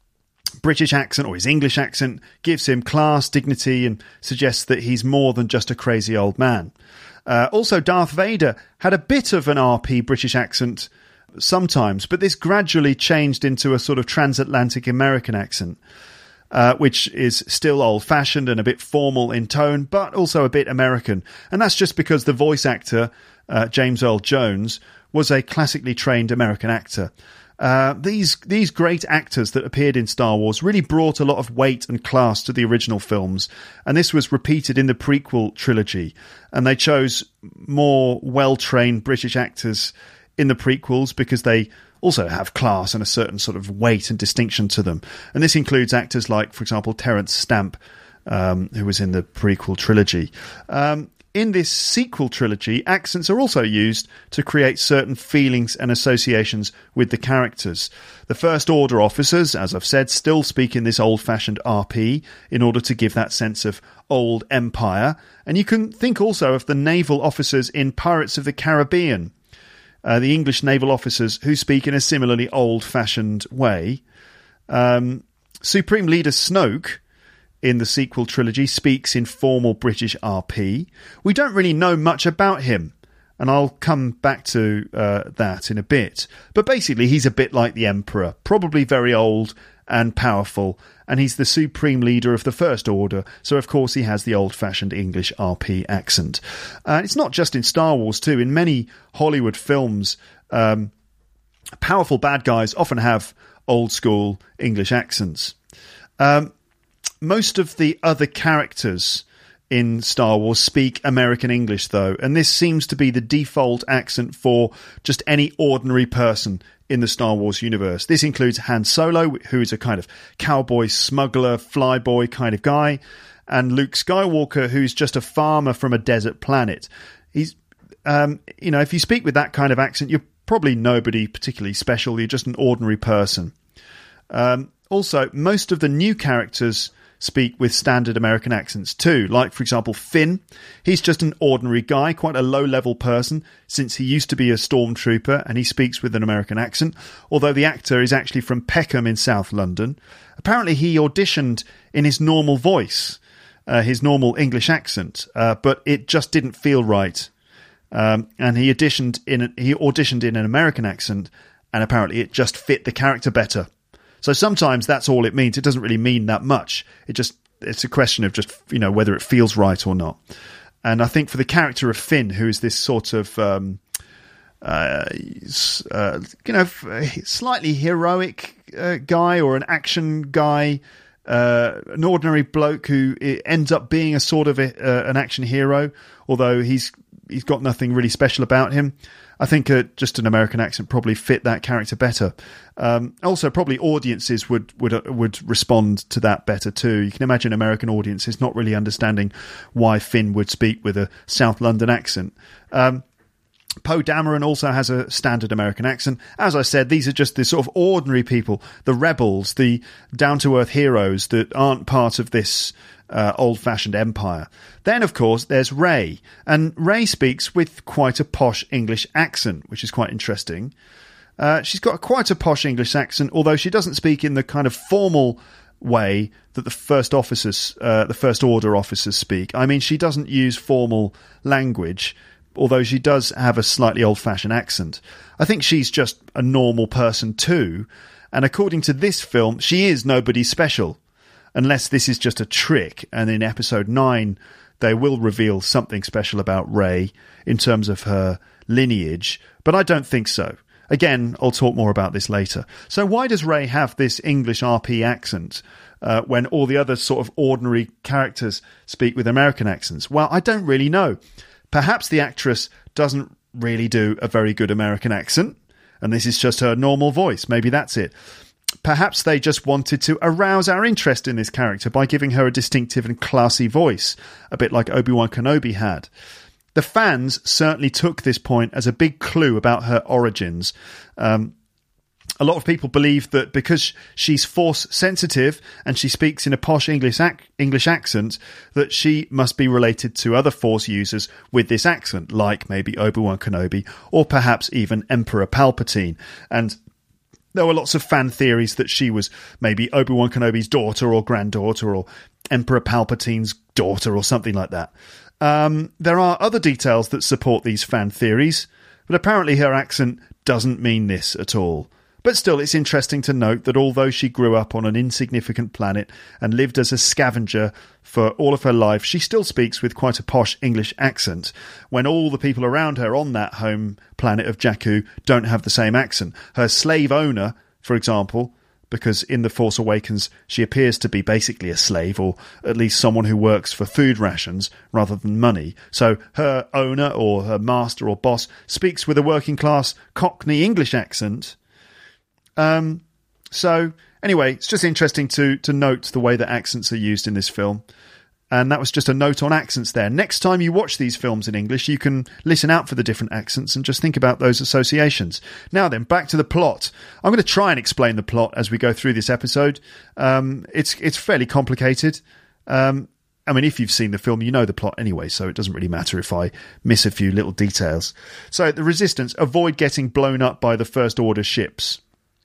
Speaker 2: British accent, or his English accent, gives him class, dignity, and suggests that he's more than just a crazy old man. Uh, also, Darth Vader had a bit of an R P British accent sometimes, but this gradually changed into a sort of transatlantic American accent, uh, which is still old-fashioned and a bit formal in tone, but also a bit American. And that's just because the voice actor, uh, James Earl Jones, was a classically trained American actor. Uh, these these great actors that appeared in Star Wars really brought a lot of weight and class to the original films, and this was repeated in the prequel trilogy. And they chose more well-trained British actors in the prequels because they also have class and a certain sort of weight and distinction to them. And this includes actors like, for example, Terence Stamp, um, who was in the prequel trilogy. Um, In this sequel trilogy, accents are also used to create certain feelings and associations with the characters. The First Order officers, as I've said, still speak in this old-fashioned R P in order to give that sense of old empire. And you can think also of the naval officers in Pirates of the Caribbean, uh, the English naval officers who speak in a similarly old-fashioned way. Um, Supreme Leader Snoke, in the sequel trilogy, speaks in formal British R P. We don't really know much about him, and I'll come back to uh, that in a bit. But basically, he's a bit like the Emperor, probably very old and powerful, and he's the supreme leader of the First Order, so of course he has the old-fashioned English R P accent. Uh, it's not just in Star Wars, too. In many Hollywood films, um, powerful bad guys often have old-school English accents. Um, Most of the other characters in Star Wars speak American English, though, and this seems to be the default accent for just any ordinary person in the Star Wars universe. This includes Han Solo, who is a kind of cowboy, smuggler, flyboy kind of guy, and Luke Skywalker, who's just a farmer from a desert planet. He's, um, you know, if you speak with that kind of accent, you're probably nobody particularly special. You're just an ordinary person. Um, also, most of the new characters speak with standard American accents too. Like, for example, Finn. He's just an ordinary guy, quite a low-level person, since he used to be a stormtrooper, and he speaks with an American accent, although the actor is actually from Peckham in South London. Apparently he auditioned in his normal voice, uh, his normal English accent, uh, but it just didn't feel right. Um, and he auditioned in a, he auditioned in an American accent, and apparently it just fit the character better. So sometimes that's all it means. It doesn't really mean that much. It just it's a question of just, you know, whether it feels right or not. And I think for the character of Finn, who is this sort of um, uh, uh, you know, slightly heroic uh, guy or an action guy, uh, an ordinary bloke who ends up being a sort of a, uh, an action hero, although he's he's got nothing really special about him. I think uh, just an American accent probably fit that character better. Um, also, probably audiences would would uh, would respond to that better too. You can imagine American audiences not really understanding why Finn would speak with a South London accent. Um, Poe Dameron also has a standard American accent. As I said, these are just the sort of ordinary people, the rebels, the down-to-earth heroes that aren't part of this uh, old-fashioned empire. Then, of course, there's Rey. And Rey speaks with quite a posh English accent, which is quite interesting. Uh, she's got quite a posh English accent, although she doesn't speak in the kind of formal way that the first officers, uh, the First Order officers speak. I mean, she doesn't use formal language, although she does have a slightly old-fashioned accent. I think she's just a normal person too, and according to this film, she is nobody special, unless this is just a trick, and in episode nine they will reveal something special about Rey in terms of her lineage, but I don't think so. Again, I'll talk more about this later. So why does Rey have this English R P accent uh, when all the other sort of ordinary characters speak with American accents? Well, I don't really know. Perhaps the actress doesn't really do a very good American accent, and this is just her normal voice. Maybe that's it. Perhaps they just wanted to arouse our interest in this character by giving her a distinctive and classy voice, a bit like Obi-Wan Kenobi had. The fans certainly took this point as a big clue about her origins. Um, a lot of people believe that because she's force sensitive and she speaks in a posh English ac- English accent, that she must be related to other force users with this accent, like maybe Obi-Wan Kenobi or perhaps even Emperor Palpatine. And there were lots of fan theories that she was maybe Obi-Wan Kenobi's daughter or granddaughter or Emperor Palpatine's daughter or something like that. Um, there are other details that support these fan theories, but apparently her accent doesn't mean this at all. But still, it's interesting to note that although she grew up on an insignificant planet and lived as a scavenger for all of her life, she still speaks with quite a posh English accent, when all the people around her on that home planet of Jakku don't have the same accent. Her slave owner, for example, because in The Force Awakens she appears to be basically a slave, or at least someone who works for food rations rather than money. So her owner or her master or boss speaks with a working class Cockney English accent. Um, so anyway, it's just interesting to to note the way that accents are used in this film. And that was just a note on accents there. Next time you watch these films in English, you can listen out for the different accents and just think about those associations. Now then, back to the plot. I'm going to try and explain the plot as we go through this episode. Um, it's it's fairly complicated. Um, I mean, if you've seen the film, you know the plot anyway, so it doesn't really matter if I miss a few little details. So the Resistance avoid getting blown up by the First Order ships.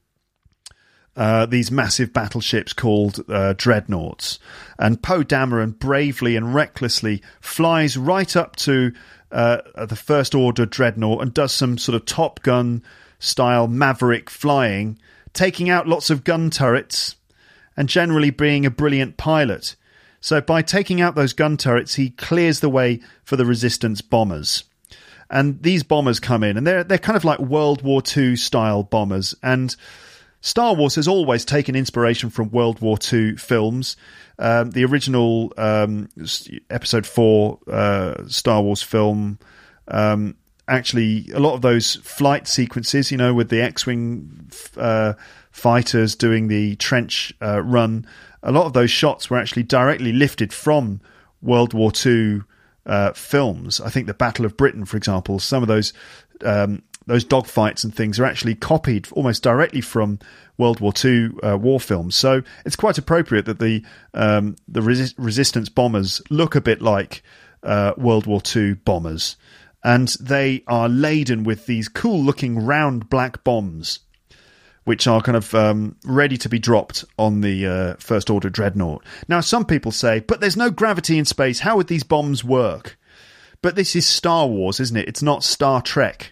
Speaker 2: Uh, these massive battleships called uh, dreadnoughts. And Poe Dameron bravely and recklessly flies right up to uh, the First Order dreadnought and does some sort of Top Gun-style maverick flying, taking out lots of gun turrets and generally being a brilliant pilot. So by taking out those gun turrets, he clears the way for the Resistance bombers. And these bombers come in, and they're they're kind of like World War Two style bombers. And Star Wars has always taken inspiration from World War Two films. Um, the original um, Episode four uh, Star Wars film, um, actually, a lot of those flight sequences, you know, with the X-Wing uh, fighters doing the trench uh, run, a lot of those shots were actually directly lifted from World War Two uh, films. I think the Battle of Britain, for example, some of those... Um, those dogfights and things are actually copied almost directly from World War Two uh, war films. So it's quite appropriate that the um, the resi- resistance bombers look a bit like uh, World War Two bombers. And they are laden with these cool-looking round black bombs, which are kind of um, ready to be dropped on the uh, First Order dreadnought. Now, some people say, but there's no gravity in space. How would these bombs work? But this is Star Wars, isn't it? It's not Star Trek.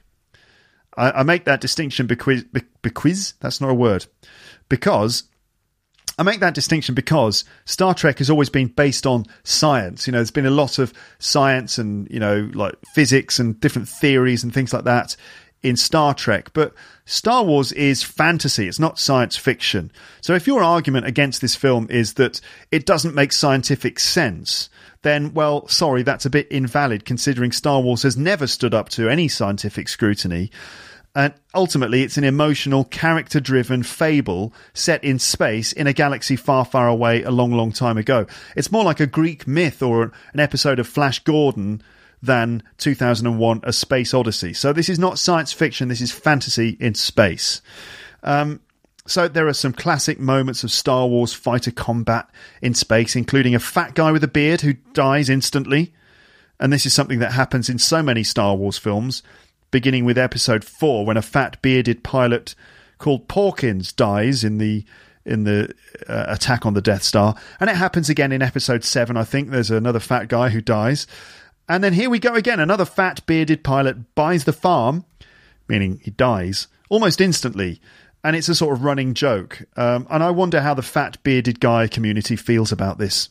Speaker 2: I, I make that distinction because, because that's not a word, because I make that distinction because Star Trek has always been based on science. You know, there's been a lot of science and, you know, like physics and different theories and things like that in Star Trek. But Star Wars is fantasy. It's not science fiction. So if your argument against this film is that it doesn't make scientific sense, then, well, sorry, that's a bit invalid considering Star Wars has never stood up to any scientific scrutiny. And ultimately, it's an emotional, character-driven fable set in space in a galaxy far, far away a long, long time ago. It's more like a Greek myth or an episode of Flash Gordon than two thousand one A Space Odyssey. So this is not science fiction, this is fantasy in space. Um, so there are some classic moments of Star Wars fighter combat in space, including a fat guy with a beard who dies instantly. And this is something that happens in so many Star Wars films, beginning with Episode four, when a fat bearded pilot called Porkins dies in the in the uh, attack on the Death Star. And it happens again in Episode seven, I think. There's another fat guy who dies. And then here we go again. Another fat bearded pilot buys the farm, meaning he dies, almost instantly. And it's a sort of running joke. Um, and I wonder how the fat bearded guy community feels about this.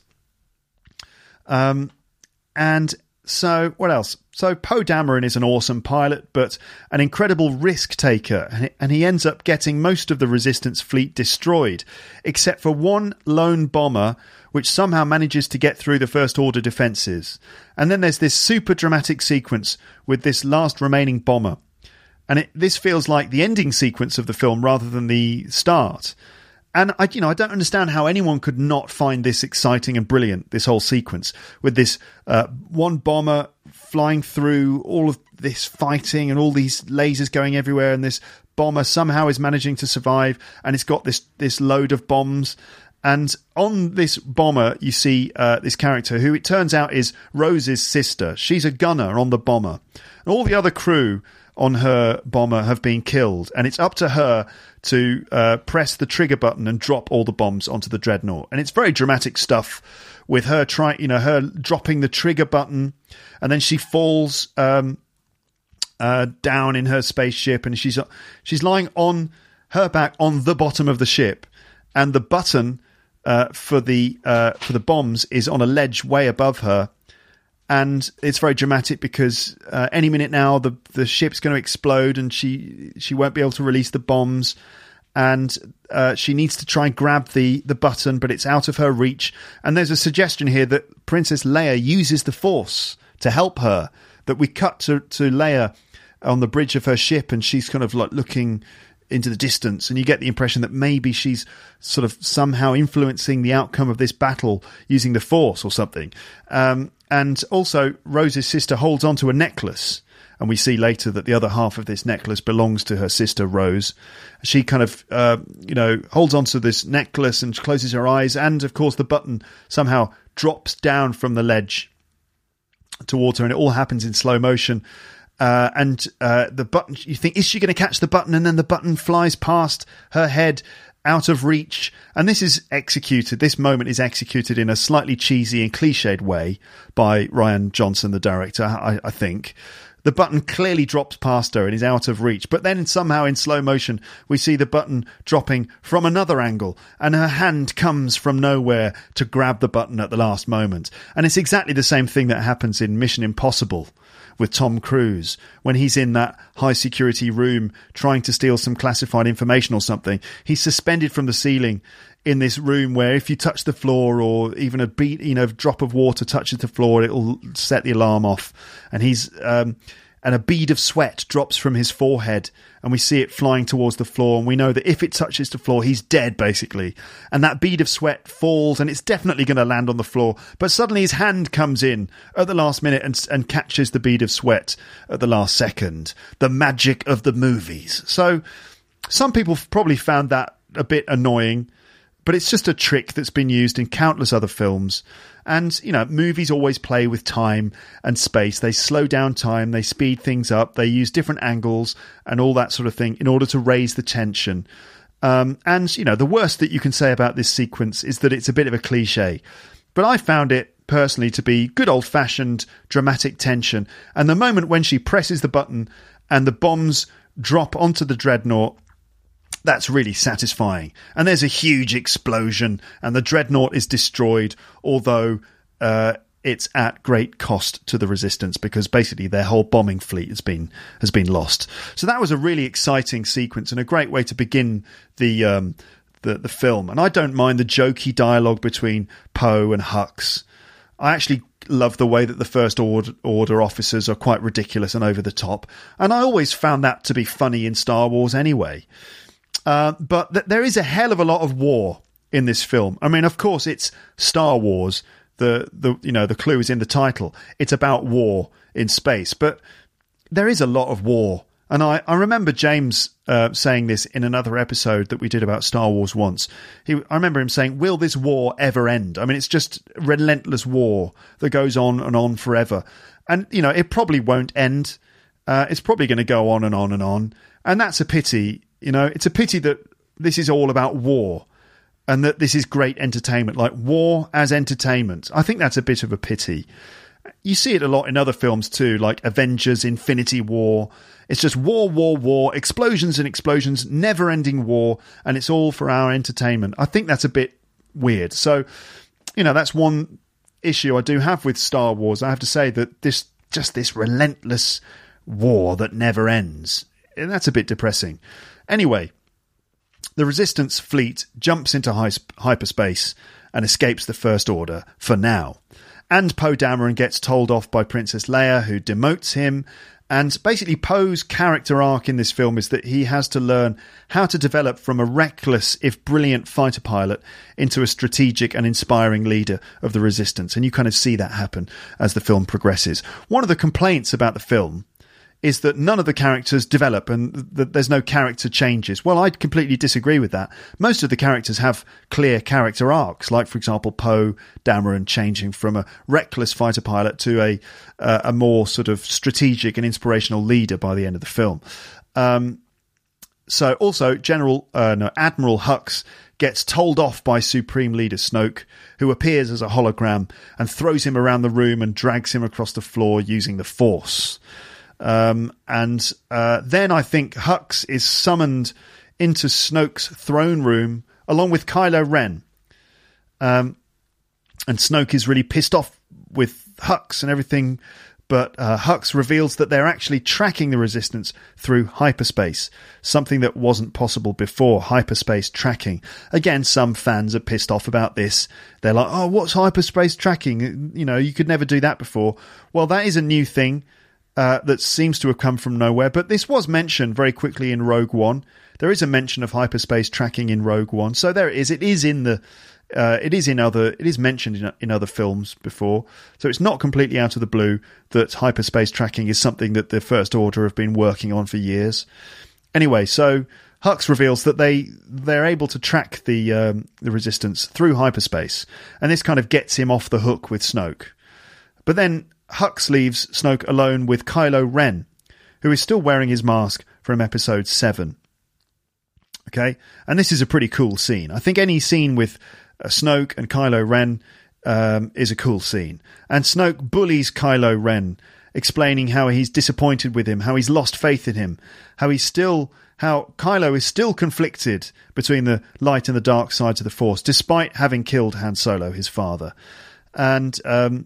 Speaker 2: Um, and so, what else? So Poe Dameron is an awesome pilot, but an incredible risk taker, and he ends up getting most of the Resistance fleet destroyed, except for one lone bomber, which somehow manages to get through the First Order defences. And then there's this super dramatic sequence with this last remaining bomber. And it, this feels like the ending sequence of the film rather than the start. And I, you know, I don't understand how anyone could not find this exciting and brilliant, this whole sequence, with this uh, one bomber flying through all of this fighting and all these lasers going everywhere, and this bomber somehow is managing to survive, and it's got this, this load of bombs. And on this bomber, you see uh, this character who it turns out is Rose's sister. She's a gunner on the bomber. And all the other crew on her bomber have been killed, and it's up to her to uh, press the trigger button and drop all the bombs onto the dreadnought. And it's very dramatic stuff with her trying, you know, her dropping the trigger button, and then she falls um, uh, down in her spaceship, and she's she's lying on her back on the bottom of the ship, and the button uh, for the uh, for the bombs is on a ledge way above her. And it's very dramatic because uh, any minute now the the ship's going to explode, and she she won't be able to release the bombs, and uh, she needs to try and grab the the button, but it's out of her reach. And there's a suggestion here that Princess Leia uses the Force to help her. That we cut to to Leia on the bridge of her ship, and she's kind of like looking into the distance, and you get the impression that maybe she's sort of somehow influencing the outcome of this battle using the Force or something. Um, and also, Rose's sister holds onto a necklace, and we see later that the other half of this necklace belongs to her sister Rose. She kind of, uh, you know, holds onto this necklace and closes her eyes, and of course the button somehow drops down from the ledge towards her, and it all happens in slow motion. Uh, and uh, the button, you think, is she going to catch the button? And then the button flies past her head, out of reach. And this is executed, this moment is executed in a slightly cheesy and cliched way by Rian Johnson, the director, I, I think. The button clearly drops past her and is out of reach. But then somehow in slow motion, we see the button dropping from another angle, and her hand comes from nowhere to grab the button at the last moment. And it's exactly the same thing that happens in Mission Impossible with Tom Cruise when he's in that high security room trying to steal some classified information or something. He's suspended from the ceiling in this room where if you touch the floor, or even a beat, you know, drop of water touches the floor, it'll set the alarm off. And he's um, and a bead of sweat drops from his forehead, and we see it flying towards the floor, and we know that if it touches the floor, he's dead, basically. And that bead of sweat falls, and it's definitely going to land on the floor, but suddenly his hand comes in at the last minute and, and catches the bead of sweat at the last second. The magic of the movies. So some people probably found that a bit annoying, but it's just a trick that's been used in countless other films. And, you know, movies always play with time and space. They slow down time, they speed things up, they use different angles and all that sort of thing in order to raise the tension. Um, and, you know, the worst that you can say about this sequence is that it's a bit of a cliche. But I found it personally to be good old-fashioned dramatic tension. And the moment when she presses the button and the bombs drop onto the dreadnought, that's really satisfying. And there's a huge explosion, and the dreadnought is destroyed, although uh, it's at great cost to the Resistance, because basically their whole bombing fleet has been has been lost. So that was a really exciting sequence and a great way to begin the um, the, the film. And I don't mind the jokey dialogue between Poe and Hux. I actually love the way that the First Order, order officers are quite ridiculous and over the top. And I always found that to be funny in Star Wars anyway. Uh, but th- there is a hell of a lot of war in this film. I mean, of course, it's Star Wars. The the you know the clue is in the title. It's about war in space, but there is a lot of war. And I, I remember James uh, saying this in another episode that we did about Star Wars once. He, I remember him saying, "Will this war ever end?" I mean, it's just relentless war that goes on and on forever. And you know, it probably won't end. Uh, it's probably going to go on and on and on. And that's a pity. You know, it's a pity that this is all about war and that this is great entertainment, like war as entertainment. I think that's a bit of a pity. You see it a lot in other films too, like Avengers, Infinity War. It's just war, war, war, explosions and explosions, never-ending war, and it's all for our entertainment. I think that's a bit weird. So, you know, that's one issue I do have with Star Wars. I have to say that this just this relentless war that never ends, and that's a bit depressing. Anyway, the Resistance fleet jumps into hy- hyperspace and escapes the First Order for now. And Poe Dameron gets told off by Princess Leia, who demotes him. And basically Poe's character arc in this film is that he has to learn how to develop from a reckless, if brilliant, fighter pilot into a strategic and inspiring leader of the Resistance. And you kind of see that happen as the film progresses. One of the complaints about the film is that none of the characters develop and th- th- there's no character changes. Well, I'd completely disagree with that. Most of the characters have clear character arcs, like, for example, Poe Dameron changing from a reckless fighter pilot to a uh, a more sort of strategic and inspirational leader by the end of the film. Um, so also, General uh, no, Admiral Hux gets told off by Supreme Leader Snoke, who appears as a hologram and throws him around the room and drags him across the floor using the Force. Um, and uh, then I think Hux is summoned into Snoke's throne room along with Kylo Ren. Um, and Snoke is really pissed off with Hux and everything, but uh, Hux reveals that they're actually tracking the Resistance through hyperspace, something that wasn't possible before, hyperspace tracking. Again, some fans are pissed off about this. They're like, oh, what's hyperspace tracking? You know, you could never do that before. Well, that is a new thing uh, that seems to have come from nowhere, but this was mentioned very quickly in Rogue One. There is a mention of hyperspace tracking in Rogue One, so there it is. It is in the... Uh, it is in other. It is mentioned in, in other films before, so it's not completely out of the blue that hyperspace tracking is something that the First Order have been working on for years. Anyway, so Hux reveals that they they're able to track the um, the Resistance through hyperspace, and this kind of gets him off the hook with Snoke. But then Hux leaves Snoke alone with Kylo Ren, who is still wearing his mask from Episode Seven. Okay, and this is a pretty cool scene. I think any scene with Uh, Snoke and Kylo Ren um, is a cool scene. And Snoke bullies Kylo Ren, explaining how he's disappointed with him, how he's lost faith in him, how he's still, how Kylo is still conflicted between the light and the dark sides of the Force, despite having killed Han Solo, his father. And um,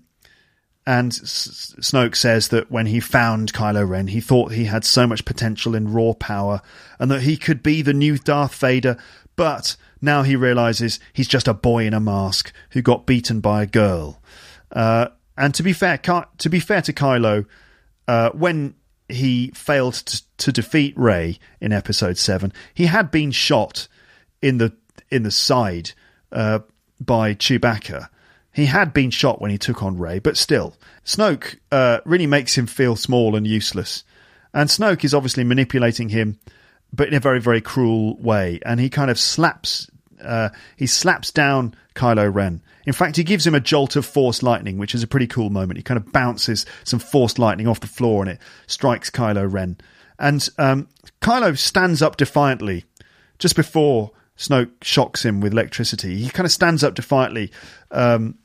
Speaker 2: and S- Snoke says that when he found Kylo Ren, he thought he had so much potential in raw power, and that he could be the new Darth Vader, but now he realises he's just a boy in a mask who got beaten by a girl. Uh, and to be fair, to be fair to Kylo, uh, when he failed to, to defeat Rey in Episode Seven, he had been shot in the in the side uh, by Chewbacca. He had been shot when he took on Rey, but still, Snoke uh, really makes him feel small and useless. And Snoke is obviously manipulating him, but in a very, very cruel way. And he kind of slaps, uh, he slaps down Kylo Ren. In fact, he gives him a jolt of Force lightning, which is a pretty cool moment. He kind of bounces some Force lightning off the floor and it strikes Kylo Ren. And um, Kylo stands up defiantly just before Snoke shocks him with electricity. He kind of stands up defiantly um,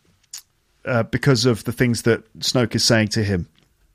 Speaker 2: uh, because of the things that Snoke is saying to him.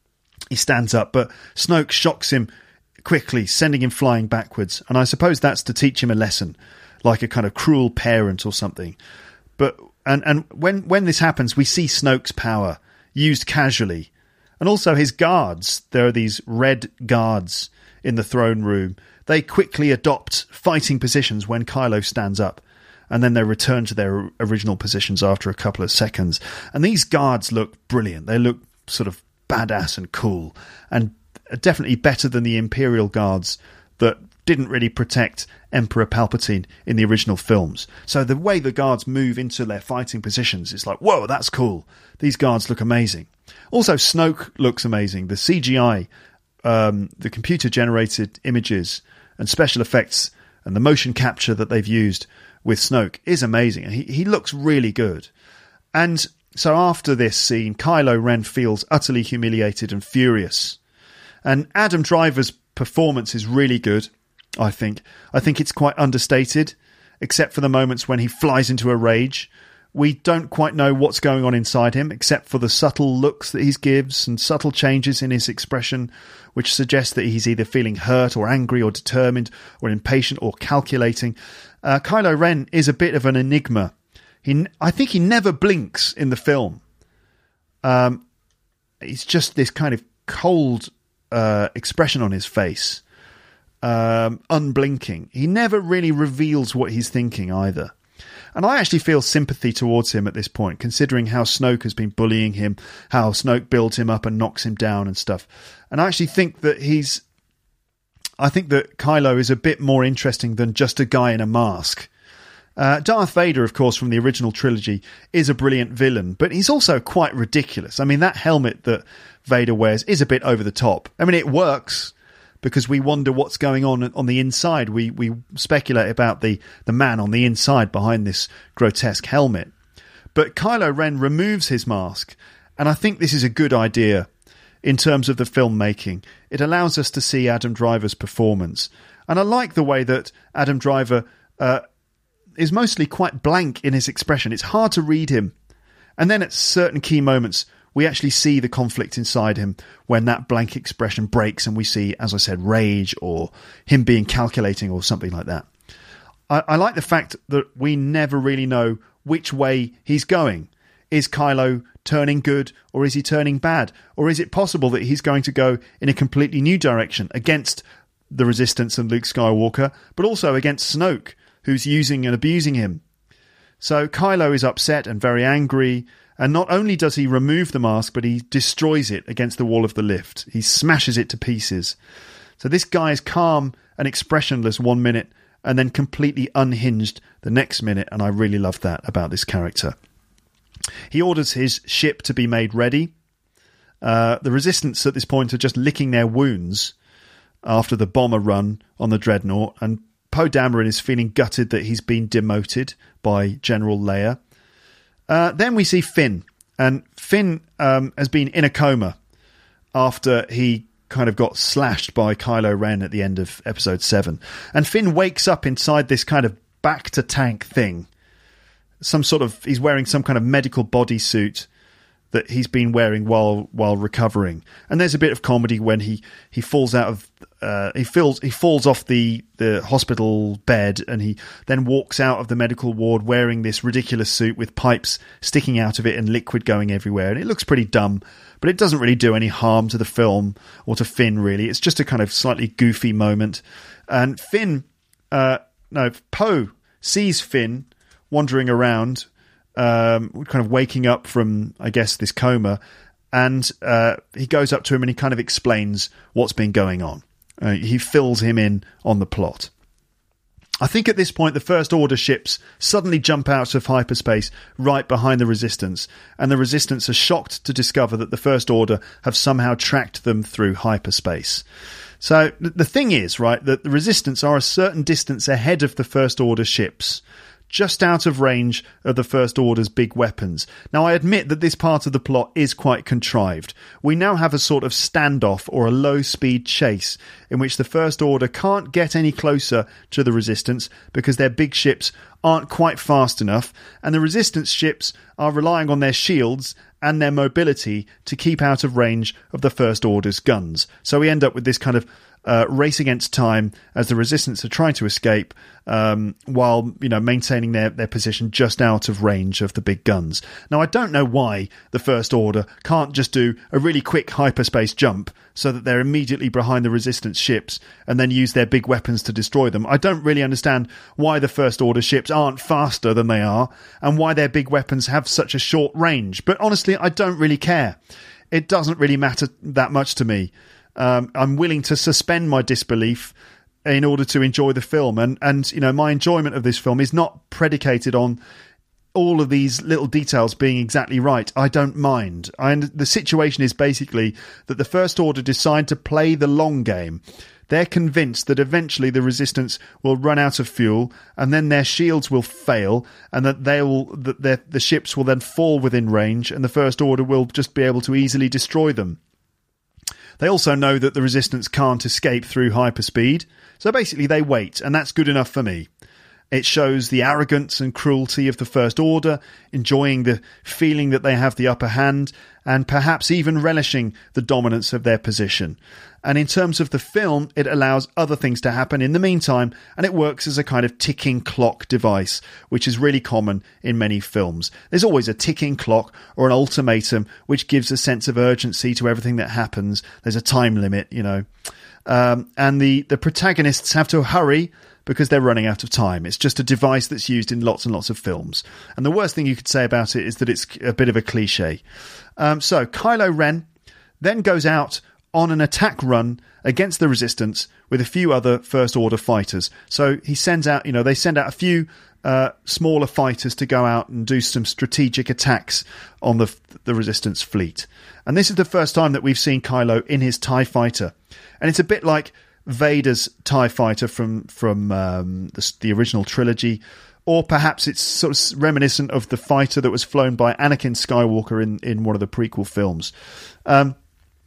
Speaker 2: He stands up, but Snoke shocks him quickly, sending him flying backwards. And I suppose that's to teach him a lesson, like a kind of cruel parent or something. But and and when when this happens, we see Snoke's power used casually, and also his guards. There are these red guards in the throne room. They quickly adopt fighting positions when Kylo stands up, and then they return to their original positions after a couple of seconds. And these guards look brilliant. They look sort of badass and cool, and definitely better than the Imperial Guards that didn't really protect Emperor Palpatine in the original films. So the way the guards move into their fighting positions, it's like, whoa, that's cool. These guards look amazing. Also, Snoke looks amazing. The C G I, um, the computer-generated images and special effects and the motion capture that they've used with Snoke is amazing. He, he looks really good. And so after this scene, Kylo Ren feels utterly humiliated and furious. And Adam Driver's performance is really good, I think. I think it's quite understated, except for the moments when he flies into a rage. We don't quite know what's going on inside him, except for the subtle looks that he gives and subtle changes in his expression, which suggest that he's either feeling hurt or angry or determined or impatient or calculating. Uh, Kylo Ren is a bit of an enigma. He, I think he never blinks in the film. Um, it's just this kind of cold Uh, expression on his face, um, unblinking. He never really reveals what he's thinking either. And I actually feel sympathy towards him at this point, considering how Snoke has been bullying him, how Snoke builds him up and knocks him down and stuff. And I actually think that he's... I think that Kylo is a bit more interesting than just a guy in a mask. Uh, Darth Vader, of course, from the original trilogy, is a brilliant villain, but he's also quite ridiculous. I mean, that helmet that Vader wears is a bit over the top. I mean, it works because we wonder what's going on on the inside. We we speculate about the, the man on the inside behind this grotesque helmet. But Kylo Ren removes his mask, and I think this is a good idea in terms of the filmmaking. It allows us to see Adam Driver's performance. And I like the way that Adam Driver uh, is mostly quite blank in his expression. It's hard to read him. And then at certain key moments, we actually see the conflict inside him when that blank expression breaks and we see, as I said, rage or him being calculating or something like that. I, I like the fact that we never really know which way he's going. Is Kylo turning good or is he turning bad? Or is it possible that he's going to go in a completely new direction against the Resistance and Luke Skywalker, but also against Snoke, who's using and abusing him? So Kylo is upset and very angry, and not only does he remove the mask, but he destroys it against the wall of the lift. He smashes it to pieces. So this guy is calm and expressionless one minute, and then completely unhinged the next minute, and I really love that about this character. He orders his ship to be made ready. Uh, the Resistance at this point are just licking their wounds after the bomber run on the Dreadnought, and Poe Dameron is feeling gutted that he's been demoted by General Leia. Uh, then we see Finn, and Finn um, has been in a coma after he kind of got slashed by Kylo Ren at the end of episode seven. And Finn wakes up inside this kind of back-to-tank thing. Some sort of, he's wearing some kind of medical bodysuit that he's been wearing while while recovering. And there's a bit of comedy when he, he falls out of uh, he falls he falls off the, the hospital bed, and he then walks out of the medical ward wearing this ridiculous suit with pipes sticking out of it and liquid going everywhere. And it looks pretty dumb, but it doesn't really do any harm to the film or to Finn, really. It's just a kind of slightly goofy moment. And Finn, uh, no, Poe sees Finn wandering around, um, kind of waking up from, I guess, this coma, and uh, he goes up to him and he kind of explains what's been going on. Uh, he fills him in on the plot. I think at this point the First Order ships suddenly jump out of hyperspace right behind the Resistance, and the Resistance are shocked to discover that the First Order have somehow tracked them through hyperspace. So the thing is, right, that the Resistance are a certain distance ahead of the First Order ships, just out of range of the First Order's big weapons. Now, I admit that this part of the plot is quite contrived. We now have a sort of standoff or a low-speed chase in which the First Order can't get any closer to the Resistance because their big ships aren't quite fast enough, and the Resistance ships are relying on their shields and their mobility to keep out of range of the First Order's guns. So we end up with this kind of Uh, race against time as the Resistance are trying to escape, um, while, you know, maintaining their, their position just out of range of the big guns. Now, I don't know why the First Order can't just do a really quick hyperspace jump so that they're immediately behind the Resistance ships and then use their big weapons to destroy them. I don't really understand why the First Order ships aren't faster than they are and why their big weapons have such a short range. But honestly, I don't really care. It doesn't really matter that much to me. Um, I'm willing to suspend my disbelief in order to enjoy the film. And, and, you know, my enjoyment of this film is not predicated on all of these little details being exactly right. I don't mind. And the situation is basically that the First Order decide to play the long game. They're convinced that eventually the Resistance will run out of fuel, and then their shields will fail, and that they will that their, the ships will then fall within range, and the First Order will just be able to easily destroy them. They also know that the Resistance can't escape through hyperspeed, so basically they wait, and that's good enough for me. It shows the arrogance and cruelty of the First Order, enjoying the feeling that they have the upper hand, and perhaps even relishing the dominance of their position. And in terms of the film, it allows other things to happen in the meantime, and it works as a kind of ticking clock device, which is really common in many films. There's always a ticking clock or an ultimatum, which gives a sense of urgency to everything that happens. There's a time limit, you know. Um, and the, the protagonists have to hurry because they're running out of time. It's just a device that's used in lots and lots of films. And the worst thing you could say about it is that it's a bit of a cliche. Um, so Kylo Ren then goes out on an attack run against the Resistance with a few other First Order fighters. So he sends out, you know, they send out a few uh, smaller fighters to go out and do some strategic attacks on the the Resistance fleet. And this is the first time that we've seen Kylo in his TIE fighter. And it's a bit like Vader's TIE fighter from, from um, the, the original trilogy, or perhaps it's sort of reminiscent of the fighter that was flown by Anakin Skywalker in, in one of the prequel films. Um,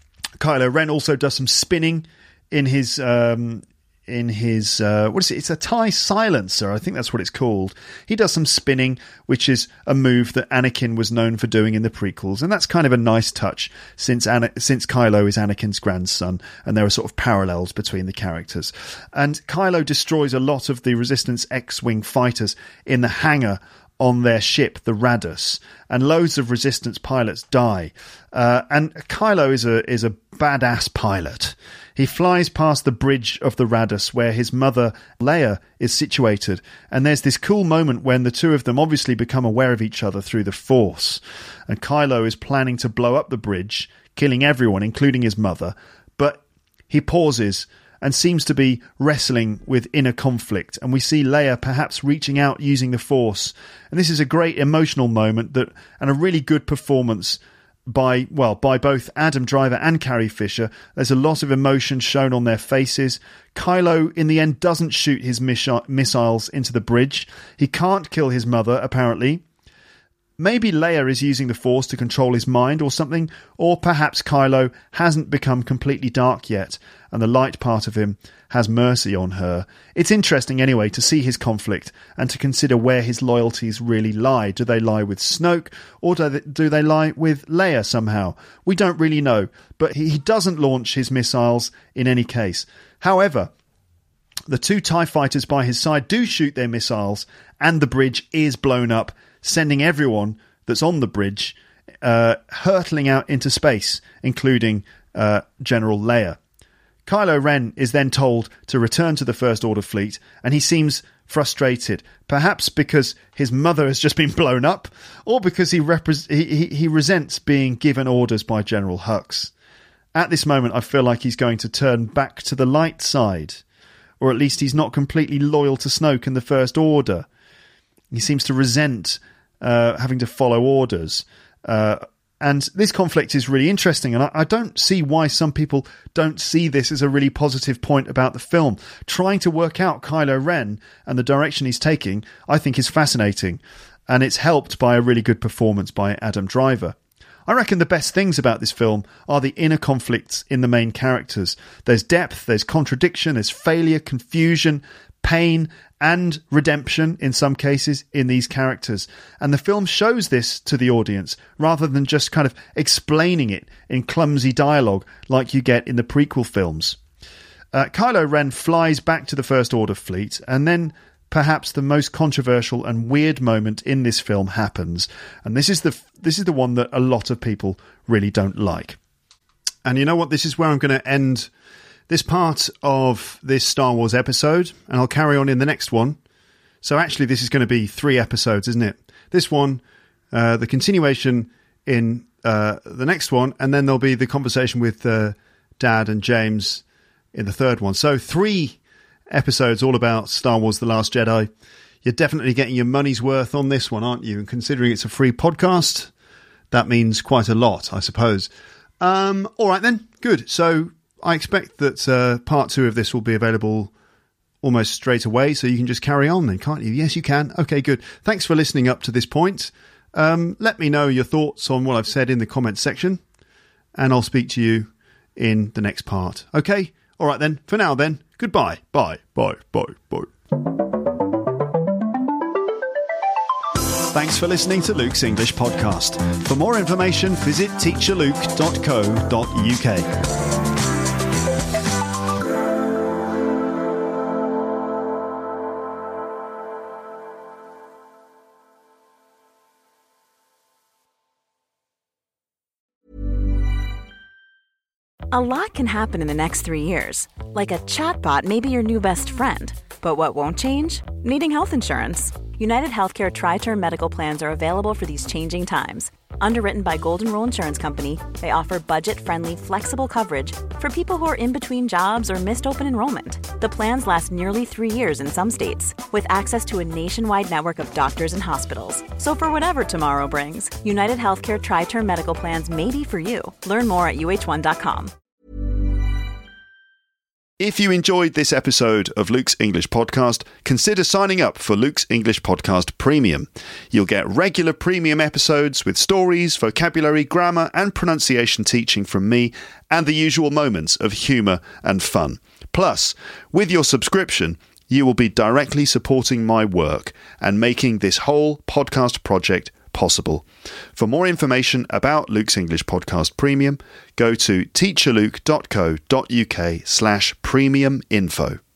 Speaker 2: Kylo Ren also does some spinning in his um, in his uh, what is it? It's a TIE silencer, I think that's what it's called. He does some spinning, which is a move that Anakin was known for doing in the prequels, and that's kind of a nice touch since Ana- since Kylo is Anakin's grandson, and there are sort of parallels between the characters. And Kylo destroys a lot of the Resistance X-wing fighters in the hangar on their ship, the Raddus, and loads of Resistance pilots die. Uh, and Kylo is a is a badass pilot. He flies past the bridge of the Raddus where his mother, Leia, is situated, and there's this cool moment when the two of them obviously become aware of each other through the Force. And Kylo is planning to blow up the bridge, killing everyone, including his mother, but he pauses and seems to be wrestling with inner conflict. And we see Leia perhaps reaching out using the Force. And this is a great emotional moment that, and a really good performance by, well, by both Adam Driver and Carrie Fisher. There's a lot of emotion shown on their faces. Kylo, in the end, doesn't shoot his miss- missiles into the bridge. He can't kill his mother, apparently. Maybe Leia is using the Force to control his mind or something, or perhaps Kylo hasn't become completely dark yet, and the light part of him has mercy on her. It's interesting anyway to see his conflict and to consider where his loyalties really lie. Do they lie with Snoke, or do they, do they lie with Leia somehow? We don't really know, but he, he doesn't launch his missiles in any case. However, the two TIE fighters by his side do shoot their missiles, and the bridge is blown up, sending everyone that's on the bridge uh, hurtling out into space, including uh, General Leia. Kylo Ren is then told to return to the First Order fleet, and he seems frustrated, perhaps because his mother has just been blown up, or because he, repre- he, he, he resents being given orders by General Hux. At this moment, I feel like he's going to turn back to the light side, or at least he's not completely loyal to Snoke and the First Order. He seems to resent uh, having to follow orders. Uh, and this conflict is really interesting, and I, I don't see why some people don't see this as a really positive point about the film. Trying to work out Kylo Ren and the direction he's taking, I think, is fascinating, and it's helped by a really good performance by Adam Driver. I reckon the best things about this film are the inner conflicts in the main characters. There's depth, there's contradiction, there's failure, confusion, pain, and redemption in some cases in these characters. And the film shows this to the audience rather than just kind of explaining it in clumsy dialogue like you get in the prequel films. Uh, Kylo Ren flies back to the First Order fleet, and then perhaps the most controversial and weird moment in this film happens. And this is the this is the one that a lot of people really don't like. And you know what? This is where I'm going to end this part of this Star Wars episode, and I'll carry on in the next one. So actually, this is going to be three episodes, isn't it? This one, uh, the continuation in uh, the next one, and then there'll be the conversation with uh, Dad and James in the third one. So three episodes all about Star Wars The Last Jedi. You're definitely getting your money's worth on this one, aren't you? And considering it's a free podcast, that means quite a lot, I suppose. Um, all right then, good. So I expect that uh, part two of this will be available almost straight away, so you can just carry on then, can't you? Yes, you can. Okay, good. Thanks for listening up to this point. Um, let me know your thoughts on what I've said in the comments section, and I'll speak to you in the next part. Okay? All right then. For now then, goodbye. Bye. Bye. Bye. Bye. Thanks for listening to Luke's English Podcast. For more information, visit teacher luke dot co dot uk.
Speaker 1: A lot can happen in the next three years. Like a chatbot may be your new best friend. But what won't change? Needing health insurance. United Healthcare Tri-Term Medical Plans are available for these changing times. Underwritten by Golden Rule Insurance Company, they offer budget-friendly, flexible coverage for people who are in between jobs or missed open enrollment. The plans last nearly three years in some states, with access to a nationwide network of doctors and hospitals. So for whatever tomorrow brings, United Healthcare Tri-Term Medical Plans may be for you. Learn more at U H one dot com.
Speaker 2: If you enjoyed this episode of Luke's English Podcast, consider signing up for Luke's English Podcast Premium. You'll get regular premium episodes with stories, vocabulary, grammar and pronunciation teaching from me and the usual moments of humour and fun. Plus, with your subscription, you will be directly supporting my work and making this whole podcast project possible. For more information about Luke's English Podcast Premium, go to teacherluke.co.uk slash premium info.